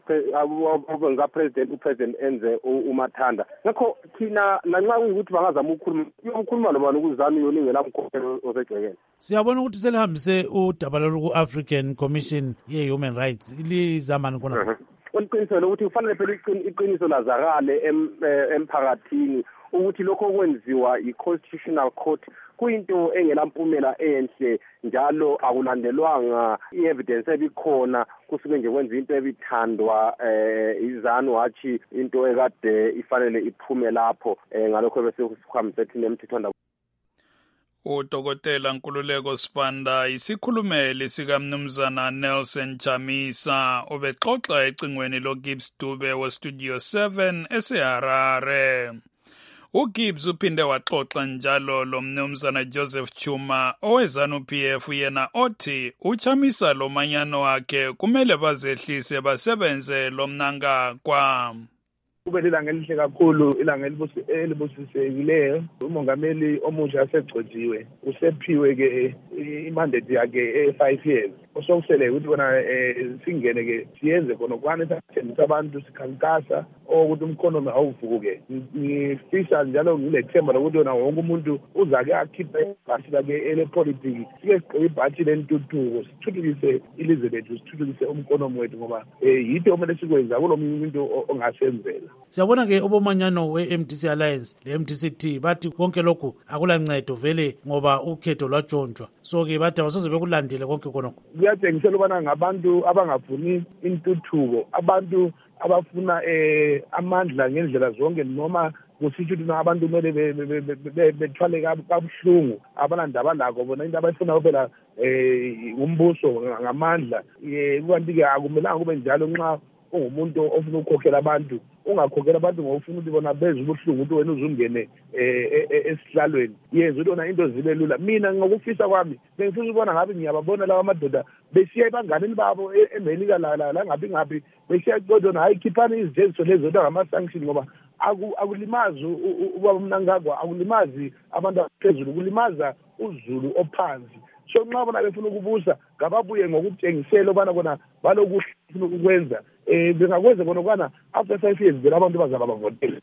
ngavice president enze umathanda ngakho thina nanxa ukuthi bangazama ukukhuluma nobani ukuzana yoningela umkhokhelo osegcekeni. Siyabona ukuthi selihambise udaba lolu ku-African Commission ye-Human Rights ilizamani khona. Uqiniselo ukuthi kufanele phela iqiniso lazakale emphakathini ukuthi lokho okwenziwa i-Constitutional Court kuyinto engelampumela enhle njalo akulandelwanga i-evidence ebikhona kusuke nje kwenza into ebithandwa izanu wathi into ekade ifanele iphume lapho ngalokho bese kuhambise thina emthethwandaba. Udokotela Nkululeko Sibanda isikhulumeli sikaMnumzana Nelson Chamisa ubexoxa ecingweni loGibbs Dube weStudio 7 eseHarare. uGibbs uphinde waxoxa njalo lo Mnumzana Joseph Chuma owezanu-PF yena othi uChamisa lo manyano wakhe kumele bazehlise basebenze lo Mnangagwa. Kube ilanga elihle kakhulu, ilanga elibusisekileyo. Umongameli omusha asegcotshiwe, usephiwe ke imandate yakhe 5 years. Osokusele ukuthi bona singene ke siyenze khona kwane sathembisa abantu sikhankasa ukuthi umkhonomi awuvuke. Ngifisa njalo ngilethemba lokuthi wona wonke umuntu uzake akhiphe ibhathi lakhe elepolitiki. Sike sigqoke ibhathi lentuthuko, sithuthukise ilizwe lethu, sithuthukise umkhonomi wethu ngoba yitho okumele sikwenza kulo muntu ongasenzela. Siyabona ke ubomanyano we-MDC Alliance le-MDC-T bathi konke lokhu akulancedo vele ngoba ukhetho lwatshontshwa. So ke bathi abasoze bekulandele konke khonokho. Kuyatshengisela ubana ngabantu abangafuni intuthuko, abantu abafuna amandla ngendlela zonke noma kusitsho ukuthi abantu kumele bethwale kabuhlungu abanandaba lakho bona into abayifuna phela umbuso ngamandla. Kukanti-ke akumelanga kube njalo nxa ungumuntu ofuna ukukhokhela abantu ungakhokhela abantu ngofuna ukuthi bona bezwe ubuhlungu ukuthi wena uzungene esihlalweni yenza ukuthi wona into zibe lula. Mina ngokufisa kwami bengifisa ukubona ngabe ngiyababona lawa madoda besiya ebanganeni babo eMelika la ngaphi besiya kodwa hayi khiphani izenzo lezo ngama-sanction ngoba akulimazi ubaba Mnangagwa, akulimazi abantu abaphezulu, kulimaza uzulu ophansi. So nxa bona befuna ukubusa ngababuye ngokutshengisela ubana bona balokuhle funa ukwenza bengakwenza bona ukwana after 5 years vele abantu bazaba bavotele.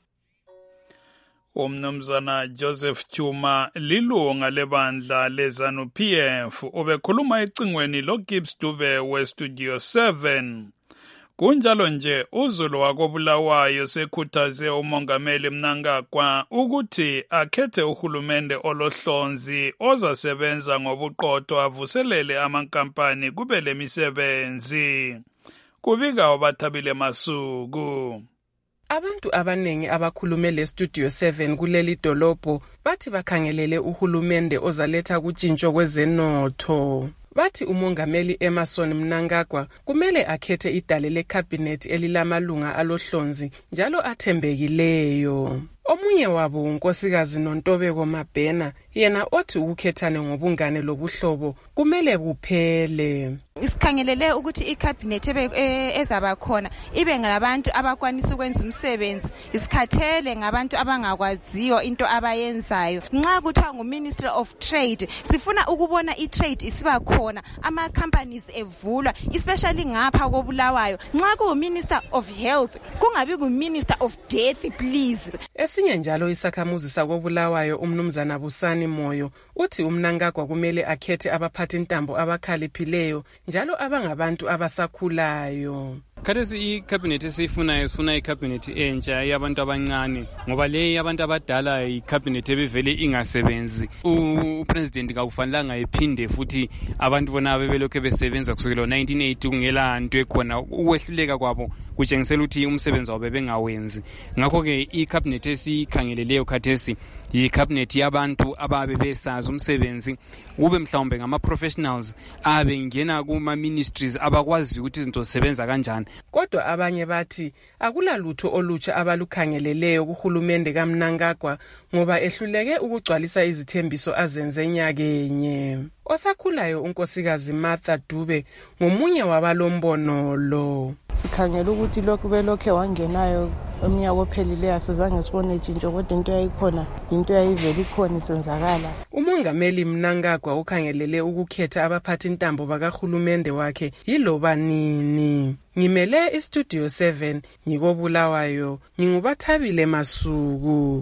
Umnumzana Joseph Chuma lilunga lebandla lezanu-PF ubekhuluma ecingweni loGibbs Dube weStudio 7. Kunjalo nje uzulu wakobulawayo sekhuthaze umongameli Mnangagwa ukuthi akhethe uhulumende olohlonzi ozasebenza ngobuqotho avuselele amankampani kube lemisebenzi. Kubika uBathabile Masuku. Abantu abanengi abakhulume leStudio 7 kuleli dolobho bathi bakhangelele uhulumende ozaletha kutshintsho kwezenotho. Bathi umongameli Emmerson Mnangagwa kumele akhethe idale lecabinet elilamalunga alohlonzi njalo athembekileyo. Omunye wabo unkosikazi Nontobeko Mabhena yena othi ukukhethane ngobungane lobuhlobo kumele kuphele. Isikhangelele ukuthi icabinet ezaba khona ibe ngalabantu abakwanisa ukwenza umsebenzi, isikhathele ngabantu abangakwaziyo into abayenzayo. Nxa kuthiwa nguMinistry of Trade, sifuna ukubona itrade isiba khona, ama companies evulwa, especially ngapha koBulawayo. Nxa kuMinister of Health, kungabi kuMinister of Death please. Esinye njalo isakhamuzi sakoBulawayo uMnumzana Busani Moyo uthi uMnangagwa kumele akhethe abaphathi intambo abakhaliphileyo njalo abangabantu abasakhulayo. Khathesi i-cabinet esiyifunayo sifuna i-cabinet entsha yabantu abancane ngoba le yabantu abadala i-cabinet ebevele ingasebenzi. Upresident kakufanelanga ephinde futhi abantu bona bebelokhu besebenza kusukela 1980 kungela nto ekhona. Ukwehluleka kwabo kutshengisela ukuthi umsebenzi wabo bengawenzi. Ngakho-ke i-cabinet esiyikhangeleleyo khathesi yi-cabinet yabantu ababe besazi umsebenzi, kube mhlawumbe ngama-professionals abe ngena kuma-ministries abakwazi ukuthi izinto zisebenza kanjani. Kodwa abanye bathi akulalutho olutsha abalukhangeleleyo kuhulumende kaMnangagwa ngoba ehluleke ukugcwalisa izithembiso azenze nyakenye. Osakhulayo unkosikazi Martha Dube ngomunye wabalombono lo. Sikhangela ukuthi lokhu belokhe wangenayo eminyaka ophelileyo asizange sibone itshintsho, kodwa into yayikhona into yayivele ikhona isenzakala. Umongameli Mnangagwa ukhangelele ukukhetha abaphathi intambo bakahulumende wakhe yiloba nini. Ngimele iStudio 7 ngikobulawayo, ngingubathabile Masuku.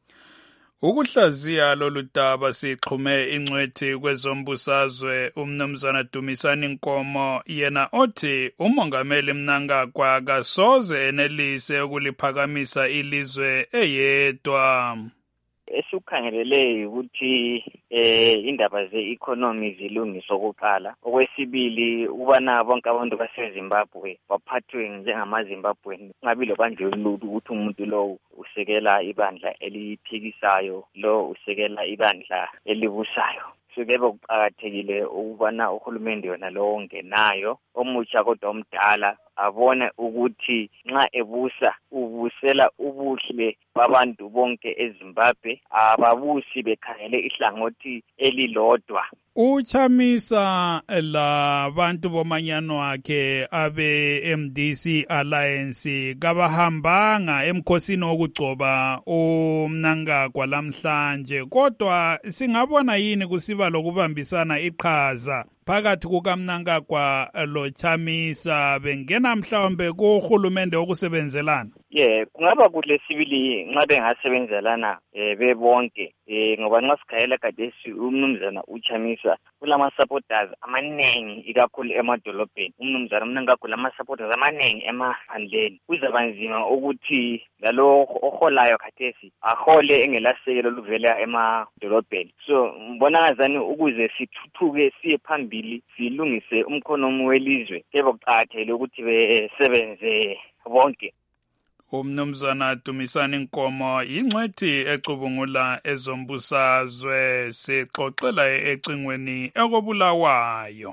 Ukuhlaziya lolu daba sixhume ingcwethi kwezombusazwe umnumzana Dumisani Nkomo, yena othi umongameli Mnangagwa kasoze enelise ukuliphakamisa ilizwe eyedwa. Esukhangelele ukuthi indaba ze-economy zilungiswe okokuqala. Okwesibili ubana bonke abantu baseZimbabwe baphathwe njengamaZimbabweni, ngabi lobandlululo ukuthi umuntu lo usekela ibandla eliphikisayo, lo usekela ibandla elibusayo. Sukebe kuqakathekile ukubana uhulumende yona lo ongenayo omutsha kodwa omdala abone ukuthi nxa ebusa ubusela ubuhle babantu bonke eZimbabwe, ababusi bekhangele ihlangothi elilodwa. Uchamisa labantu bomanyano wakhe abe MDC Alliance kabahambanga emkhosini wokugcoba uMnangagwa lamhlanje, kodwa singabona yini kusiba lokubambisana iqhaza phakathi kukaMnangagwa lo Chamisa bengena mhlawumbe kuhulumende wokusebenzelana? Kungaba kuhle sibili nxa bengasebenzelana bebonke, ngoba nxa sikhayela khathesi umnumzana uChamisa kulama-supporters amanengi ikakhulu emadolobheni. Umnumzana Mnangagwa lama-supporters amanengi emaphandleni. Kuzaba nzima ukuthi lalo oholayo khathesi ahole engelasekelo luvela emadolobheni. So mbona ngazani ukuze sithuthuke siye phambili silungise umkhonomi welizwe kebe kuqakathekile ukuthi besebenze bonke. Umnumzana Dumisani Nkomo ingcwethi ecubungula ezombusazwe, sixoxela ecingweni ekobulawayo.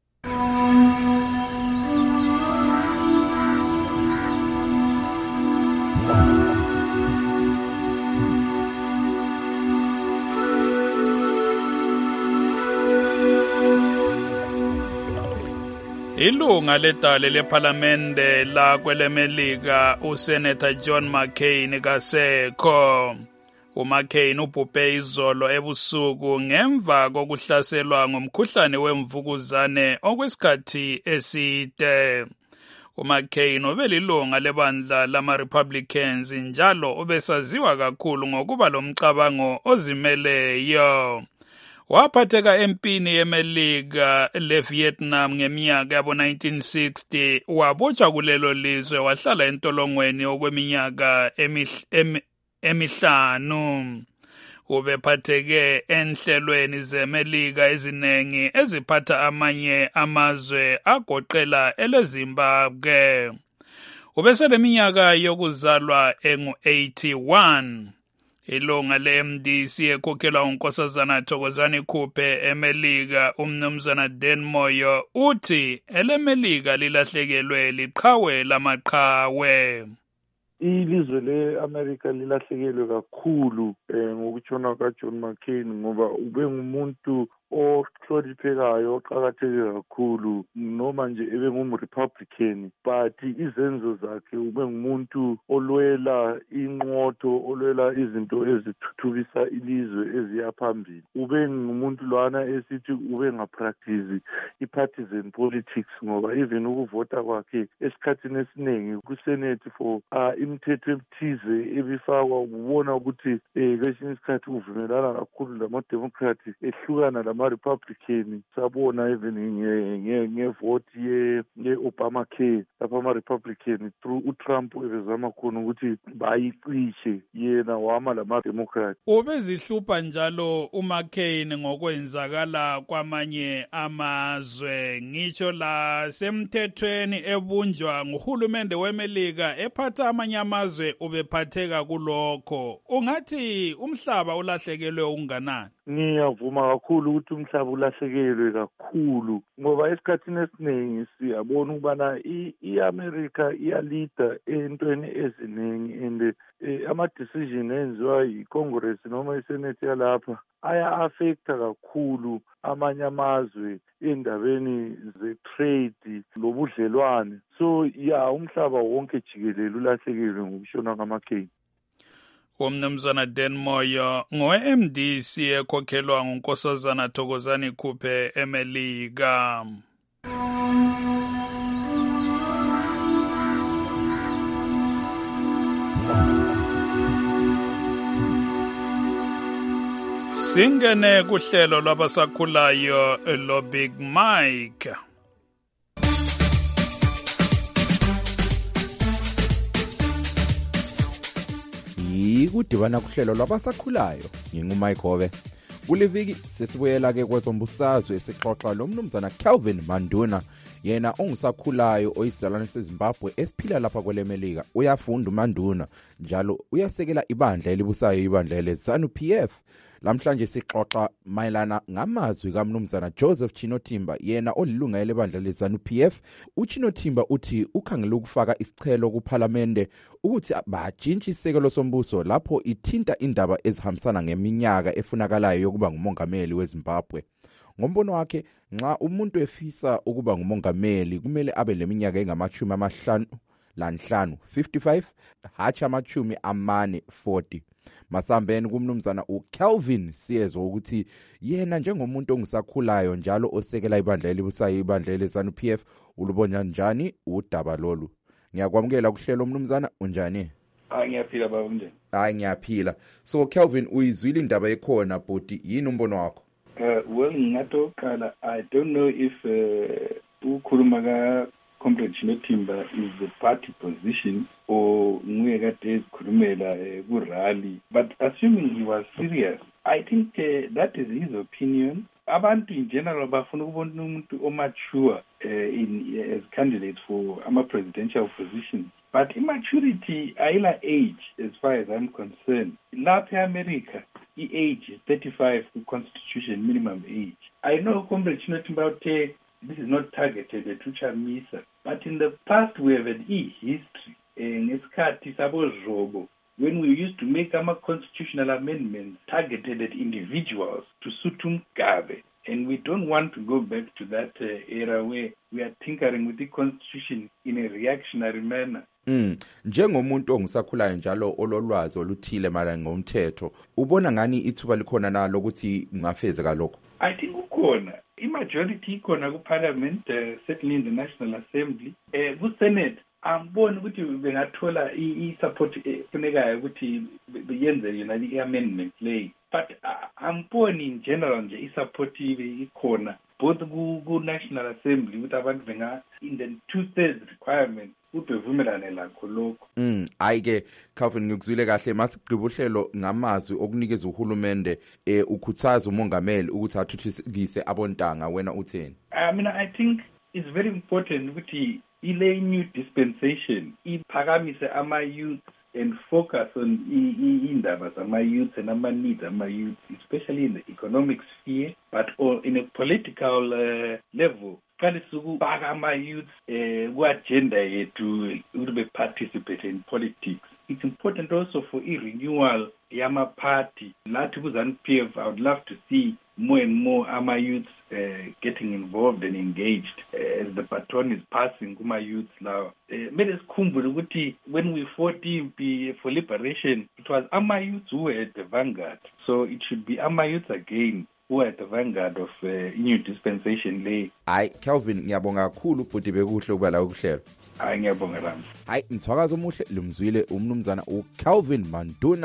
Ilunga ledale lephalamende la kwelemelika uSenator John McCain kasekho. uMcCain ubhubhe izolo ebusuku ngemva kokuhlaselwa ngomkhuhlane wemvukuzane okwesikhathi eside. uMcCain ubelilunga lebandla lama-Republicans njalo ubesaziwa kakhulu ngokuba lomcabango ozimeleyo. Waphatheka empini yemelika leVietnam ngeminyaka yabo 1960, wabotshwa kulelo lizwe wahlala entolongweni okweminyaka emihlanu. Ubephatheke enhlelweni zemelika ezinengi eziphatha amanye amazwe agoqela eleZimbabwe. Ubeseneminyaka yokuzalwa engu-81. Ilunga le-MDC ekhokhelwa unkosazana Thokozani Khuphe emelika umnumzana Dan Moyo uthi elemelika lilahlekelwe liqhawe lamaqhawe. Ilizwe le-America lilahlekelwe kakhulu ngokutshona kaJohn McCain ngoba ube ngumuntu ohloniphekayo oqakatheke kakhulu noma nje ebe ngumRepublican, but izenzo zakhe ube ngumuntu olwela inqotho, olwela izinto ezithuthukisa ilizwe eziya phambili. Ube ngumuntu lwana esithi ube ngapractice i-partisan politics ngoba even ukuvota kwakhe esikhathini esiningi kuSenate for imithetho ethize ebifakwa ubona ukuthi kwesinye isikhathi uvumelana kakhulu lama-Democrat ehlukana lama-Republican sabona even ngevote ye-Obamacare lapha ama-Republican through uTrump ebezama khona ukuthi bayicishe yena wama lama-Democrat. Ubezihlupha njalo uMcCain ngokwenzakala kwamanye amazwe ngitsho la semthethweni ebunjwa nguhulumende weMelika ephatha amanye amazwe ubephatheka kulokho. Ungathi umhlaba ulahlekelwe unganani? Ngiyavuma kakhulu ukuthi umhlaba ulahlekelwe kakhulu ngoba esikhathini esiningi siyabona ukubana i-America iyalida entweni eziningi and ama-decision enziwa yi-Congress noma i-Senate yalapha aya-affecta kakhulu amanye amazwe endabeni ze-trade lobudlelwane. So umhlaba wonke jikelele ulahlekelwe ngokushona kaMcCain. Umnumzana Dan Moyo ngowe-MDC ekhokhelwa nguNkosazana Thokozani Khuphe eMelika. Singene kuhlelo lwabasakhulayo lo Big Mike. Kudibana kuhlelo lwabasakhulayo ngingumike Hobe. Kuliviki sesibuyela ke kwezombusazwe esixoxa lo mnumzana Kelvin Manduna yena ongusakhulayo oyizalwane seZimbabwe esiphila lapha kwelemelika. Uyafunda uManduna njalo uyasekela ibandla elibusayo ibandla leZANU-PF. Lamhlanje sixoxa mayelana ngamazwi kaMnumzana Joseph Chinotimba yena olilunga lebandla leZANU-PF. uChinotimba uthi ukhangela ukufaka isicelo kuPhalamende ukuthi bajintshe isekelo sombuso lapho ithinta indaba ezihambisana ngeminyaka efunakalayo yokuba ngumongameli weZimbabwe. Ngombono wakhe nxa umuntu efisa ukuba ngumongameli kumele abe leminyaka engama-55 55 hacha ama-40. Masambeni kumnumzana uKelvin siyezwa ukuthi yena njengomuntu ongusakhulayo njalo osekela ibandla elibusayo ibandla leZANU-PF ulubona njani udaba lolu. Ngiyakwamukela kuhlelo umnumzana unjani? Ngiyaphila baba unjani? Ngiyaphila. So Kelvin uyizwile indaba ekhona bodi yini umbono wakho? Well ngingatoqala I don't know if ukhuluma ka Comrade Chinotimba is the party position or nguye kade ezikhulumela ku rally, but assuming he was serious I think that is his opinion. Abantu in general bafuna ukubona umuntu omature as candidates for ama presidential position, but immaturity ayila age as far as I'm concerned. Lapha eAmerica age is 35 ku constitution minimum age. I know Comrade Chinotimba this is not targeted at Uchamisa, but in the past we have had history ngesikhathi saboZobo when we used to make our constitutional amendments targeted at individuals to suit Mugabe, and we don't want to go back to that era where we are tinkering with the constitution in a reactionary manner. Njengomuntu ongusakhulayo njalo ololwazi oluthile mara ngomthetho ubona ngani ithuba likhona nalo ukuthi ngafezeka lokho? I think ukhona imajority ikhona kuParliament, certainly in the National Assembly. Ku-Senate angiboni ukuthi bengathola i-support efunekayo ukuthi beyenze yona i-amendment leyi, but angiboni in general nje i-support ikhona both ku-National Assembly ukuthi abantu in the 2/3 requirement ubevumelane lakho lokho. Ayike Calvin ngikuzwile kahle masigqiba uhlelo ngamazwi okunikeza uhulumende ukhuthaza umongameli ukuthi athuthukise abontanga wena utheni? I think it's very important ukuthi ile new dispensation iphakamise ama-youth and focus on indaba zama-youth and ama-needs ama-youth, especially in the economic sphere, but in a political level. Qale sukubaka ama-youth ku-agenda yethu ukuthi be-participate in politics. It's important also for renewal yama-party. Lathi ku-ZANU-PF, I would love to see more and more ama-youths getting involved and engaged as the baton is passing kuma-youths now. Mele sikhumbule ukuthi when we fought for liberation, it was ama-youths who were at the vanguard. So it should be ama-youths again who are at the vanguard of new dispensation lay. Hayi Kelvin ngiyabonga kakhulu futhi bekuhle ukuba la ukuhlelo. Hayi ngiyabonga Rami. Hayi mthwakazo omuhle lumzwile umnumzana uKelvin Manduna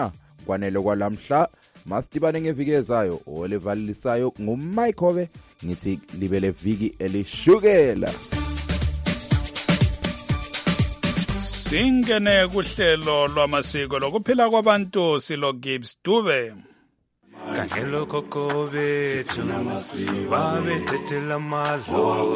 kwanele kwalamhla. Masitibane ngeviki ezayo olevalisayo nguMaikove. Ngithi libele viki elishukela. Singene kuhlelo lwamasiko lokuphila kwabantu silo Gibbs Dube. Kahelo koko bethu babe thethela madlo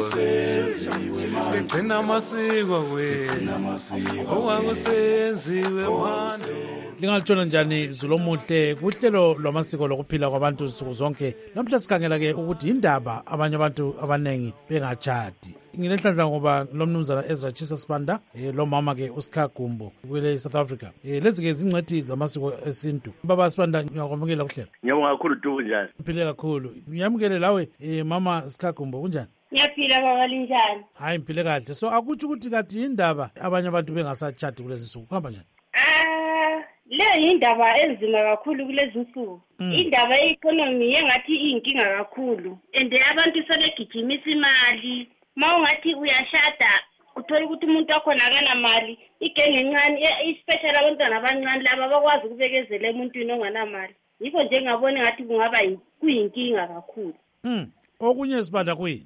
begcina amasiko wethu owakusenziwe manje. Lingalutshona njani Zulomuhle kuhlelo lwamasiko lokuphila kwabantu nsuku zonke. Namhla sikhangela ke ukuthi indaba abanye abantu abanengi bengachati. Ngilenhlanhla ngoba lo mnumzana Ezra Chisa Sibanda lo mama ke uSikha Gumbo kwele South Africa. Lezi ke zingcwethi zamasiko esintu. Baba Sibanda ngiyakwamukela kuhlelo. Ngiyabonga kakhulu Dubu njani? Uphile kakhulu. Ngiyamukele lawe mama Sikha Gumbo kunjani? Ngiyaphila baba linjani? Hayi ngiphile kahle. So akuthi ukuthi kathi indaba abanye abantu bengasachati kulezi nsuku. Kuhamba njani? Le indaba enzima kakhulu kulezi nsuku. Indaba ye-economy engathi iyinkinga kakhulu. And abantu sebegijimisa imali. Mawungathi uyashada uthola ukuthi umuntu wakhona akanamali. Igenge encane especially abantwana abancane laba bakwazi ukubekezela emuntwini onganamali. Yikho nje ngabona ngathi kungaba kuyinkinga kakhulu. Okunye Sibanda kuyini?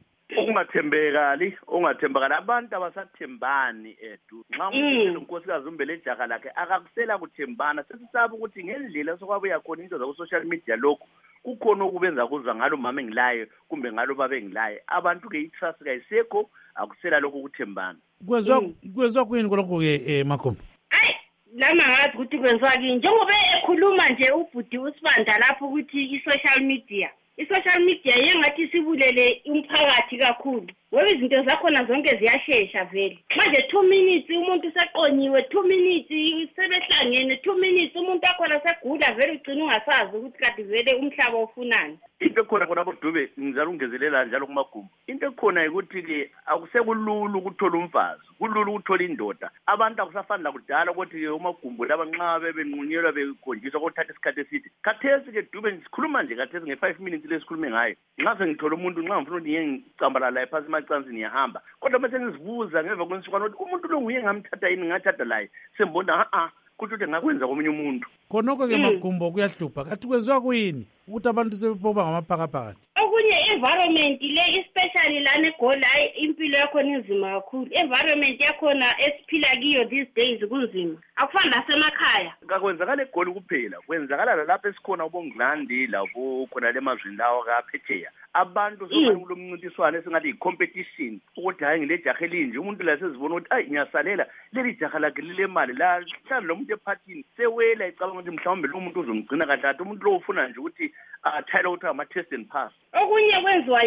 Ungathembakali abantu abasathembani edu. Nxa umuntu unkosikazi umbele ejaha lakhe akakusela kuthembana. Sesisaba ukuthi ngendlela sokwabuya khona into zaku social media lokho kukhona okubenza kuzwa ngalo mama engilaye kumbe ngalo baba engilaye. Abantu ke itrust kayisekho akusela lokho ukuthembana. Kwezwa kuyini kolokho ke Makhombo? Lama ngathi ukuthi kwenziwa kini njengoba ekhuluma nje ubhudi uSibanda lapho ukuthi i-social media yengathi sibulele umphakathi kakhulu. Ngoba izinto zakhona zonke ziyashesha vele. Manje 2 minutes umuntu seqonyiwe, 2 minutes sebehlangene, 2 minutes umuntu akhona segula vele ugcina ungasazi ukuthi kade vele umhlaba ufunani. Into ekhona khona kodube ngizala ungezelela njalo kuMagumbo. Into ekhona ukuthi ke akusekulula ukuthola umfazi, kulula ukuthola indoda. Abantu akusafani la kudala ukuthi uMagumbo laba nxa bebenqunyelwa bekhonjiswa ukuthatha isikhathi eside. Khathesi ke Dube ngikhuluma nje khathesi nge5 minutes lesikhulume ngayo. Nxa sengithola umuntu nxa ngifuna ukuthi ngicambala la phansi macansi niyahamba. Kodwa bese ngizibuza ngeva kwensuku ukuthi umuntu lo nguye ngamthatha yini ngathatha laye. Sembona kuthi ukuthi ngakwenza komunye umuntu. Khonoko ke Magumbo kuyahlupha. Kathi kwenziwa kuyini ukuthi abantu sebepoba ngamaphakaphakathi? Okunye environment le especially lana eGoli impilo yakho inzima kakhulu. Environment yakhona esiphila kiyo these days kunzima. Akufani nasemakhaya. Kakwenzakala eGoli kuphela. Kwenzakala lapha esikhona uBongilandi lapho khona lemazweni lawo kaPhetsheya. Abantu sokulomncintiswano esingathi i-competition ukuthi hayi ngile jaha elinje umuntu la sezibona ukuthi ayi ngiyasalela leli jaha lakhe lile mali la hlala lo muntu ephathini sewela icabanga ukuthi mhlawumbe lo muntu uzomgcina kahle umuntu lo ufuna nje ukuthi athayile ukuthi ama-test and pass. Okunye kwenziwa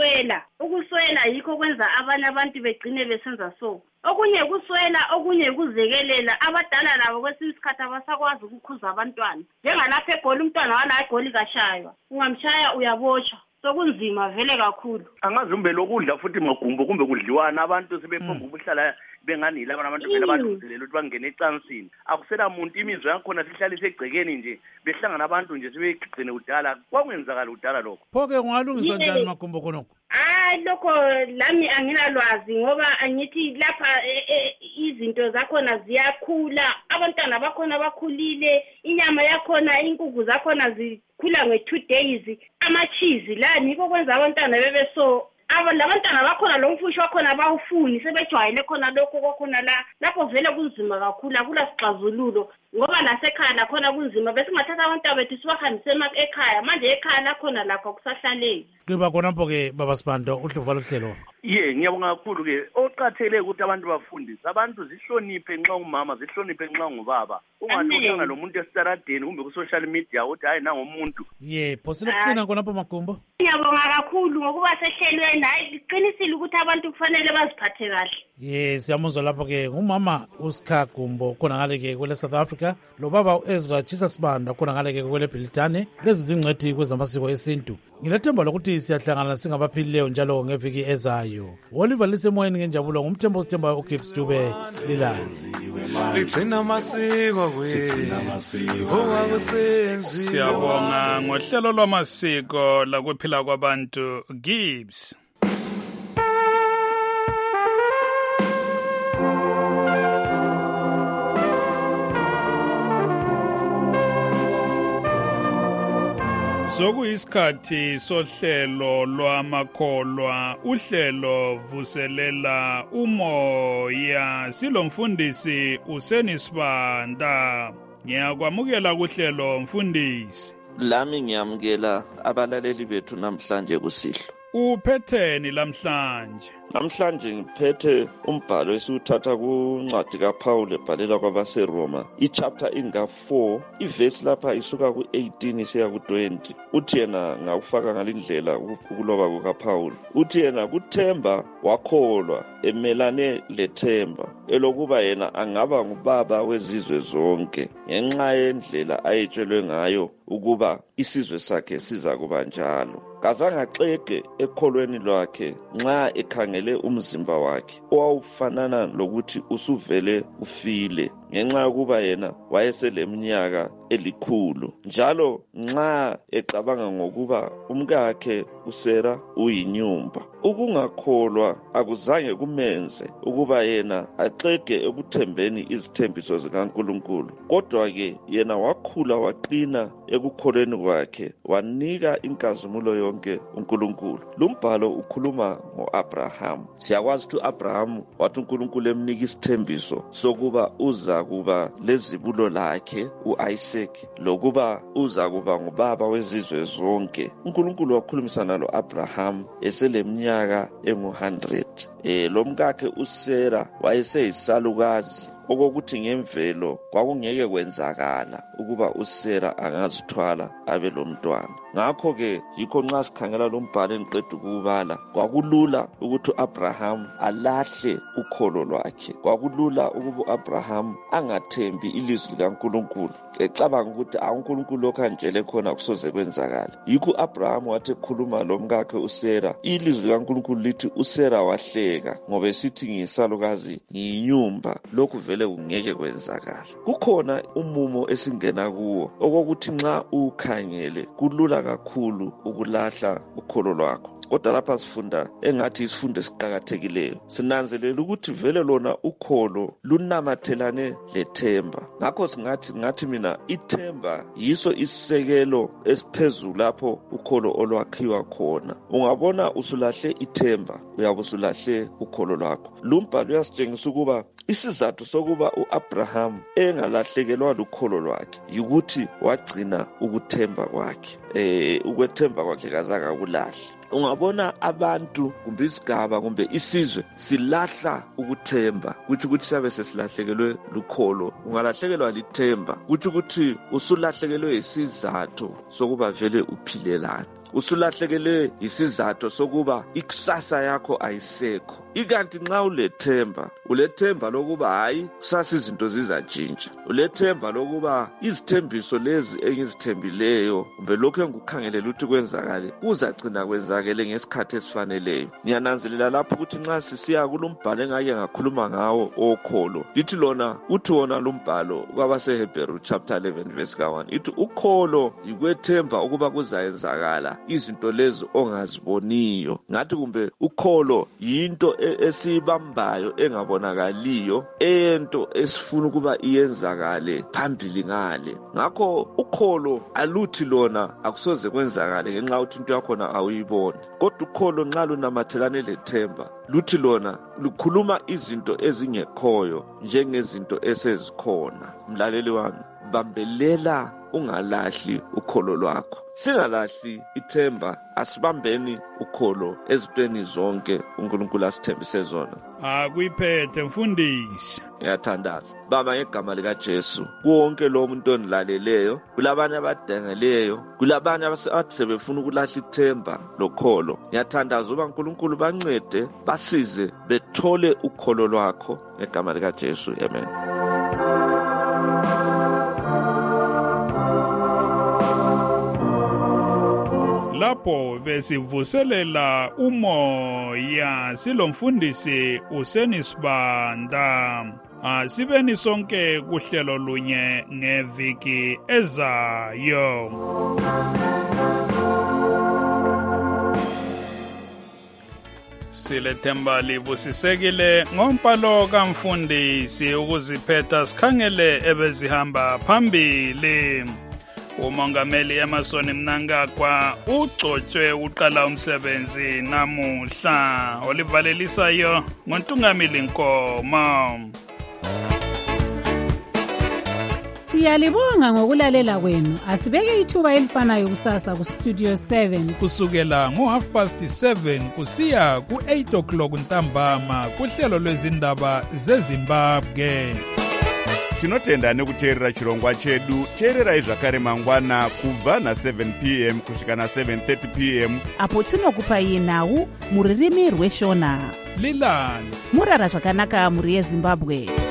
ukuswela yikho kwenza abanye abantu begcine besenza so. Okunye kuswela, okunye kuzekelela. Abadala labo kwesinye isikhathi abasakwazi ukukhuza abantwana. Njengalapha eGoli umntwana wala eGoli kashaywa. Ungamshaya uyaboshwa. Sokunzima vele kakhulu. Angazi umbe lokudla futhi Magumbo kumbe kudliwana abantu sebephomba ukuhlala bengani laba abantu vele baduzelela ukuthi bangene ecansini. Akusela umuntu imizwa yakhona sihlala isegcekeni nje behlangana abantu nje sebegcine udala. Kwakungenzakala udala lokho. Phoke ungalungiswa njani Magumbo khonokho? Lokho lami anginalwazi ngoba angithi lapha izinto zakhona ziyakhula, abantwana bakhona bakhulile, inyama yakhona, inkukhu zakhona zikhula nge2 days, amachizi la niko kwenza abantwana bebe so labantwana bakhona lo mfusho wakhona bawufuni sebejwayele khona lokho kwakhona lapho vele kunzima kakhulu akula sixazululo ngoba nasekhaya lakhona kunzima bese singathatha abantwana bethu sibahambise ekhaya manje ekhaya lakhona lakho kusahlaleki. Kuba khona ke baba Sibanda uhluva lohlelo. Ngiyabonga kakhulu ke oqathele ukuthi abantu bafundise abantu zihloniphe nxa umama zihloniphe nxa ngubaba ungathokanga lo muntu esitaradeni kumbe ku social media uthi hayi nangomuntu. Phosile kuqina khonapho Magumbo. Ngiyabonga kakhulu ngokuba sehlelweni hayi liqinisile ukuthi abantu kufanele baziphathe kahle. Siyamuzwa lapho ke ngumama uSikha Gumbo khona ngale ke kwele South Africa lo baba Ezra Chisa Sibanda khona ngale ke kwele Britane. Lezi zingcwethi kwezamasiko esintu. Ngilethemba lokuthi siyahlangana singabaphilileyo njalo ngeviki ezayo. Oliver lisemoyeni ngenjabulo ngumthembo sithemba uGibbs Dube lilazi. Ligcina amasiko Siyabonga ngohlelo lwamasiko lakuphila kwabantu Gibbs. Sokuyisikhathi sohlelo lwamakholwa, uhlelo vuselela umoya. Silomfundisi uSenisibanda. Ngiyakwamukela kuhlelo mfundisi. Lami ngiyamukela abalaleli bethu namhlanje kusihlwa. Uphetheni lamhlanje? Namhlanje ngiphethe umbhalo esiwuthatha kuncwadi kaPaul ebhalela kwabaseRoma, ichapter inga-4, ivesi lapha isuka ku-18 isiya ku-20. Uthi yena ngakufaka ngalindlela ukuloba kukaPaul. Uthi yena kuthemba wakholwa, emelane lethemba elokuba yena angaba ngubaba wezizwe zonke, ngenxa yendlela ayetshelwe ngayo ukuba isizwe sakhe siza kuba njalo. Kazange axege ekholweni lwakhe nxa ekhangele umzimba wakhe owawufanana lokuthi usuvele ufile, ngenxa yokuba yena wayeseleminyaka 100, njalo nxa ecabanga ngokuba umkakhe uSera uyinyumba. Ukungakholwa akuzange kumenze ukuba yena axege ekuthembeni izithembiso zikaNkulunkulu, kodwa-ke yena wakhula waqina ekukholweni kwakhe, wanika inkazimulo yonke uNkulunkulu. Lumbhalo ukhuluma ngo-Abraham. Siyakwazi ukuthi u-Abraham wathi uNkulunkulu emnika isithembiso sokuba uza kuba lezibulo lakhe u-Isaac, lokuba uza kuba ngubaba wezizwe zonke. uNkulunkulu wakhulumisana lo-Abraham eseleminyaka engu-100. Lo mkakhe uSera wayeseyisalukazi, okokuthi ngemvelo kwakungeke kwenzakala ukuba uSera angazithwala abe lomntwana. Ngakho-ke yikho nxa sikhangela lo mbhalo engiqeda ukuwubala, kwakulula ukuthi u-Abraham alahle ukholo lwakhe. Kwakulula ukuba u-Abraham angathembi ilizwi likaNkulunkulu, ecabanga ukuthi uNkulunkulu lokhu antshele khona kusoze kwenzakala. Yikho u-Abraham wathi ekhuluma lo mkakhe uSera, ilizwi likaNkulunkulu lithi uSera wahleka ngoba esithi ngiyisalukazi, ngiyinyumba, lokhu vele kungeke kwenzakala. Kukhona umumo esingena kuwo okokuthi nxa ukhangele kulula kakhulu ukulahla ukholo lwakho. Kodwa lapha sifunda engathi isifundo esiqhakathekileyo. Sinanzelela ukuthi vele lona ukholo lunamathelane lethemba. Ngakho ngathi mina ithemba yiso isisekelo esiphezulu lapho ukholo olwakhiwa khona. Ungabona usulahle ithemba, uyabe usulahle ukholo lwakho. Lumbhalo uyasitshengisa ukuba isizathu sokuba u-Abraham engalahlekelwa lukholo lwakhe yikuthi wagcina ukuthemba kwakhe. Ukwethemba kwakhe kazange akulahle. Ungabona abantu kumbe isigaba kumbe isizwe silahla ukuthemba, kuthi ukuthi sabe sesilahlekelwe lukholo. Ungalahlekelwa lithemba, kuthi ukuthi usulahlekelwe isizathu sokuba vele uphilelane. Usulahlekelwe isizathu sokuba ikusasa yakho ayisekho. Ikanti nxa ulethemba lokuba hayi kusasa izinto zizatshintsha, ulethemba lokuba izithembiso lezi engizithembileyo kumbe lokho engikukhangelela ukuthi kwenzakale kuzagcina kwenzakele ngesikhathi esifaneleyo. Ngiyananzelela lapho ukuthi nxa sisiya kulombhalo engake ngakhuluma ngawo okholo, lithi lona uthi wona lombhalo kwabaseHebrew chapter 11 verse 1, ithi ukholo yikwethemba ukuba kuzayenzakala izinto lezi ongaziboniyo. Ngathi kumbe ukholo yinto esibambayo engabonakaliyo, ento esifuna ukuba iyenzakale phambili ngale. Ngakho ukholo aluthi lona akusoze kwenzakale ngenxa ukuthi into yakhona awuyiboni, kodwa ukholo nxa lunamathelane lethemba luthi lona lukhuluma izinto ezingekhoyo njengezinto esezikhona. Mlaleli wami, bambelela ungalahli ukholo lwakho. Singalahli ithemba, asibambeni ukholo ezintweni zonke uNkulunkulu asithembise zona. Akuyiphethe mfundisi. Ngiyathandaza Baba ngegama likaJesu, wonke lo muntu onilaleleyo, kulabanye abadengeleyo, kulabanye abathi sebefuna ukulahla ithemba lokholo. Ngiyathandaza uba uNkulunkulu bancede, basize bethole ukholo lwakho ngegama likaJesu. Amen. Lapho besivuselela umoya silomfundisi uSenisibanda. Asibeni sonke kuhlelo lunye ngeviki ezayo. Silethemba libusisekile ngompalo kamfundisi ukuziphetha sikhangele ebezihamba phambili. Umongameli Emmerson Mnangagwa ugcotshwe uqala umsebenzi namuhla. Olivalelisayo ngoNtungamili Nkomo. Siyalibonga ngokulalela kwenu. Asibeke ithuba elifanayo kusasa ku Studio 7 kusukela ngo7:30 kusiya ku8:00 ntambama kuhlelo lwezindaba zeZimbabwe. Tinotenda nekuteerera chirongwa chedu. Teererai zvakare mangwana kubva na7 p.m. kusvika na7:30 p.m. apo tinokupai nhau muririmi rweshona. Lilani murara zvakanaka muri yeZimbabwe.